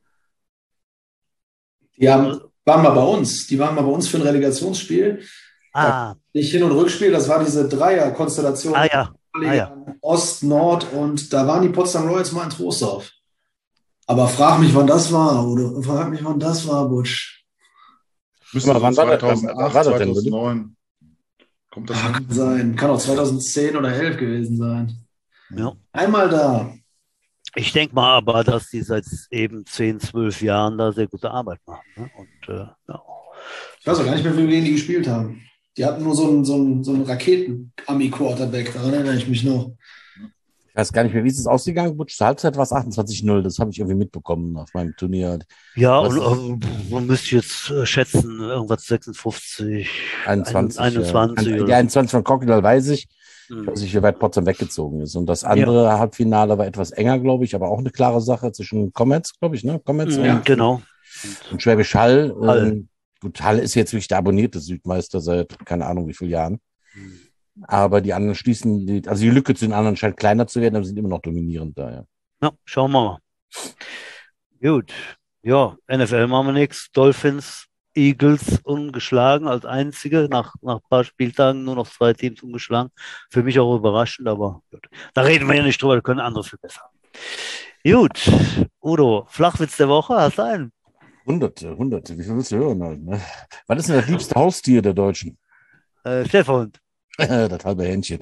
Die haben, waren mal bei uns. Die waren mal bei uns für ein Relegationsspiel. Ah, Nicht Hin- und Rückspiel, das war diese Dreier-Konstellation. ah ja. Ah, ja. Ost, Nord und da waren die Potsdam Royals mal in Trostorf. Aber frag mich, wann das war, oder frag mich, wann das war, Butsch. Müsste Aber so wann war das- zweitausendacht, wann war das denn, zweitausendneun. Kommt das Kann hin? sein. Kann auch zweitausendzehn oder elf gewesen sein. Ja. Einmal da. Ich denke mal aber, dass die seit eben zehn, zwölf Jahren da sehr gute Arbeit machen. Ne? Und äh, ja. Ich weiß auch gar nicht mehr, wie wir gegen die gespielt haben. Die hatten nur so einen, so einen, so einen Raketen-Ami-Quarterback, daran erinnere ich mich noch. Ich weiß gar nicht mehr, wie ist es ausgegangen, Butch? Zur Halbzeit war es achtundzwanzig null, das habe ich irgendwie mitbekommen auf meinem Turnier. Ja, Was und ist- äh, man müsste jetzt äh, schätzen, irgendwas sechsundfünfzig, einundzwanzig, einundzwanzig ja. Die oder so. einundzwanzig von Crocodile weiß ich. Ich Hm. weiß nicht, wie weit Potsdam weggezogen ist. Und das andere Halbfinale war etwas enger, glaube ich, aber auch eine klare Sache zwischen Comets, glaube ich, ne? Comets Hm, und, genau. und Schwäbisch Hall. Hall. Ähm, gut, Hall ist jetzt wirklich der abonnierte Südmeister seit keine Ahnung wie vielen Jahren. Hm. Aber die anderen schließen, die, also die Lücke zu den anderen scheint kleiner zu werden, aber sie sind immer noch dominierend da, ja. Ja, schauen wir mal. Gut. Ja, N F L machen wir nichts. Dolphins, Eagles ungeschlagen als einzige. Nach, nach ein paar Spieltagen nur noch zwei Teams ungeschlagen. Für mich auch überraschend, aber gut. Da reden wir ja nicht drüber, da können andere viel besser. Gut. Udo, Flachwitz der Woche, hast du einen? Hunderte, hunderte, wie viel willst du hören halt, ne? Was ist denn das liebste Haustier der Deutschen? Äh, Schäferhund. Das halbe Händchen.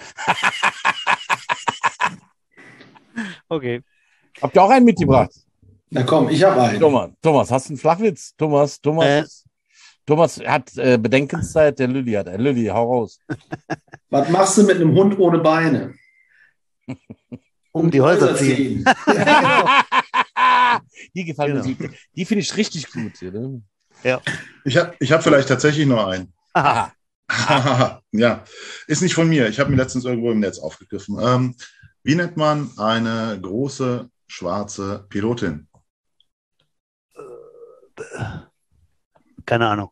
Okay. Habt ihr auch einen mitgebracht? Na komm, ich habe einen. Thomas, Thomas, hast du einen Flachwitz? Thomas, Thomas, Äh. ist- Thomas hat äh, Bedenkenszeit, der Lilly hat. Äh, Lilly, hau raus. Was machst du mit einem Hund ohne Beine? Um die Häuser ziehen. Die gefallen mir Genau. gut. Die finde ich richtig gut. Hier, ne? Ich habe ich hab vielleicht tatsächlich noch einen. Aha. Ja, ist nicht von mir. Ich habe mir letztens irgendwo im Netz aufgegriffen. Ähm, wie nennt man eine große schwarze Pilotin? Keine Ahnung.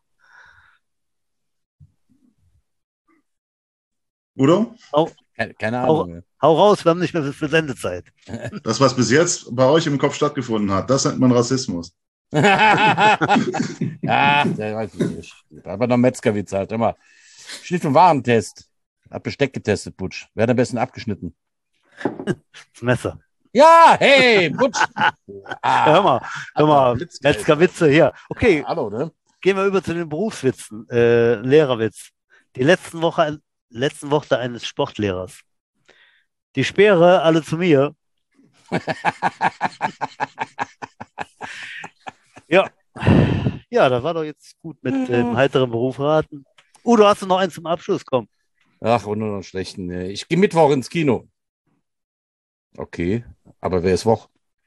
Udo? Keine, keine Auch- Ahnung. Hau raus, wir haben nicht mehr für Sendezeit. Das, was bis jetzt bei euch im Kopf stattgefunden hat, das nennt man Rassismus. Ja, der weiß ich nicht. Aber noch Metzgerwitz halt. Immer. Schnitt- und Warentest. Hat Besteck getestet, Butsch. Wer hat am besten abgeschnitten? Das Messer. Ja, hey, Butsch. Ah, Hör mal, hör mal, Blitzgeil. Metzger-Witze hier. Okay, Hallo, ne? gehen wir über zu den Berufswitzen. Äh, Lehrerwitz. Die letzten Woche, letzten Worte eines Sportlehrers. Die Speere alle zu mir. Ja. Ja, das war doch jetzt gut mit dem heiteren Beruf raten. Udo, hast du noch einen zum Abschluss? Komm. Ach, und nur noch einen schlechten. ne. Ich gehe Mittwoch ins Kino. Okay, aber wer ist Woch?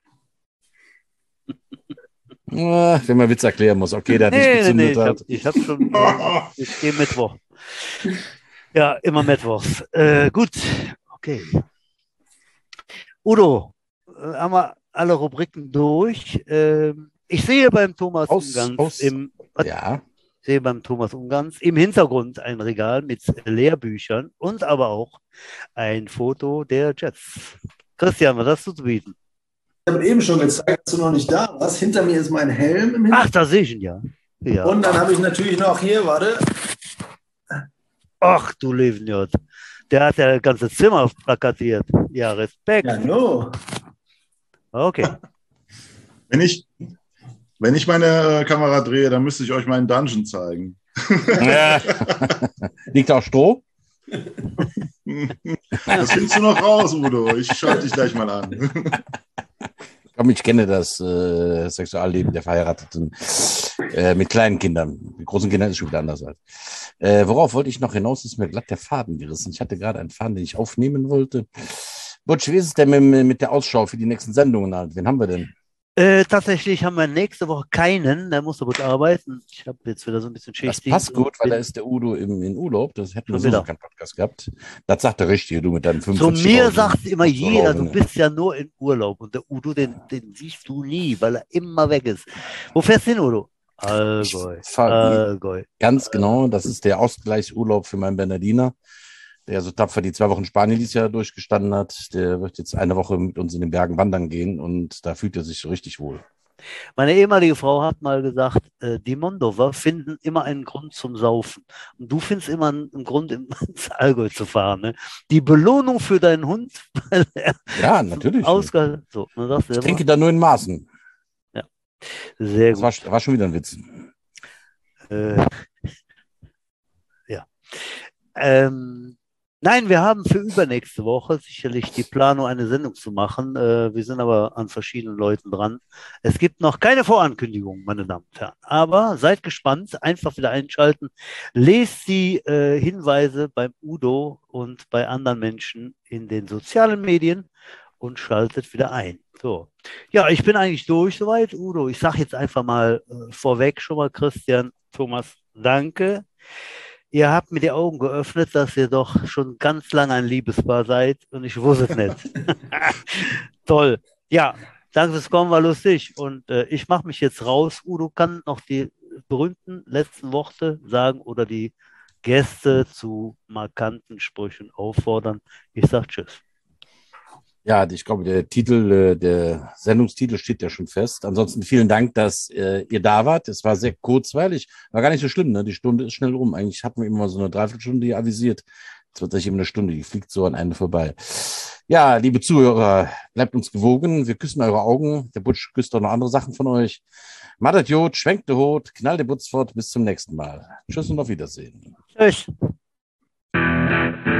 Ah, wenn man Witz erklären muss. Okay, der hat nicht Nee, nee, nee, gezündet. ich hat. habe ich hab schon, äh, ich gehe Mittwoch. Ja, immer Mittwochs. Äh, gut, okay. Udo, äh, haben wir alle Rubriken durch. Ähm, ich sehe beim Thomas Aus- Ungarns aus- im, Ja, ich sehe beim Thomas Ungarns im Hintergrund ein Regal mit Lehrbüchern und aber auch ein Foto der Jets. Christian, was hast du zu bieten? Ich habe eben schon gezeigt, dass du noch nicht da warst. Hinter mir ist mein Helm im Hintergrund. Ach, da sehe ich ihn ja. Ja. Und dann habe ich natürlich noch hier, warte, Ach du Levenjot. Der hat ja das ganze Zimmer plakatiert. Ja, Respekt. ja, no. Okay. Wenn ich, wenn ich meine äh, Kamera drehe, dann müsste ich euch meinen Dungeon zeigen. Ja. Liegt da auch Stroh? Das findest du noch raus, Udo. Ich schaue dich gleich mal an. Komm, ich kenne das äh, Sexualleben der Verheirateten äh, mit kleinen Kindern. Mit großen Kindern ist schon wieder anders. Halt. Äh, worauf wollte ich noch hinaus? Ist mir glatt der Faden gerissen. Ich hatte gerade einen Faden, den ich aufnehmen wollte. Butsch, wie ist es denn mit, mit der Ausschau für die nächsten Sendungen halt? Wen haben wir denn? Äh, tatsächlich haben wir nächste Woche keinen. Der muss aber gut arbeiten. Ich habe jetzt wieder so ein bisschen Das Schichtdienst. passt gut, und weil da bin- ist der Udo im, in Urlaub. Das hätten wir Schon so wieder. noch keinen Podcast gehabt. Das sagt der Richtige, du mit deinem Zu fünfundvierzig. mir sagt immer jeder, du ne? bist ja nur in Urlaub. Und der Udo, den, den siehst du nie, weil er immer weg ist. Wo fährst du hin, Udo? Allgäu. Ich fahr- Allgäu. Ganz genau, das ist der Ausgleichsurlaub für meinen Bernardiner, der so tapfer die zwei Wochen Spanien dieses Jahr durchgestanden hat. Der wird jetzt eine Woche mit uns in den Bergen wandern gehen und da fühlt er sich richtig wohl. Meine ehemalige Frau hat mal gesagt, äh, die Mondover finden immer einen Grund zum Saufen. Und du findest immer einen, einen Grund, ins Allgäu zu fahren. Ne? Die Belohnung für deinen Hund, weil er Ja, natürlich. ausgehalten. So, man sagt Ich selber, trinke da nur in Maßen. sehr Das gut. war, war schon wieder ein Witz. Äh, ja. Ähm, nein, wir haben für übernächste Woche sicherlich die Planung, eine Sendung zu machen. Äh, wir sind aber an verschiedenen Leuten dran. Es gibt noch keine Vorankündigung, meine Damen und Herren. Aber seid gespannt, einfach wieder einschalten. Lest die äh, Hinweise beim Udo und bei anderen Menschen in den sozialen Medien und schaltet wieder ein. So. Ja, ich bin eigentlich durch soweit, Udo. Ich sage jetzt einfach mal äh, vorweg schon mal, Christian, Thomas, danke. Ihr habt mir die Augen geöffnet, dass ihr doch schon ganz lange ein Liebespaar seid und ich wusste es nicht. Toll. Ja, danke fürs Kommen, war lustig. Und äh, ich mache mich jetzt raus. Udo kann noch die berühmten letzten Worte sagen oder die Gäste zu markanten Sprüchen auffordern. Ich sage Tschüss. Ja, ich glaube, der Titel, äh, der Sendungstitel steht ja schon fest. Ansonsten vielen Dank, dass äh, ihr da wart. Es war sehr kurzweilig. War gar nicht so schlimm, ne? Die Stunde ist schnell rum. Eigentlich hatten wir immer so eine Dreiviertelstunde hier avisiert. Jetzt wird sich eben eine Stunde, die fliegt so an einem vorbei. Ja, liebe Zuhörer, bleibt uns gewogen. Wir küssen eure Augen. Der Butsch küsst auch noch andere Sachen von euch. Madet Jod, schwenkt de Hut, knallt de Butz fort. Bis zum nächsten Mal. Tschüss und auf Wiedersehen. Tschüss.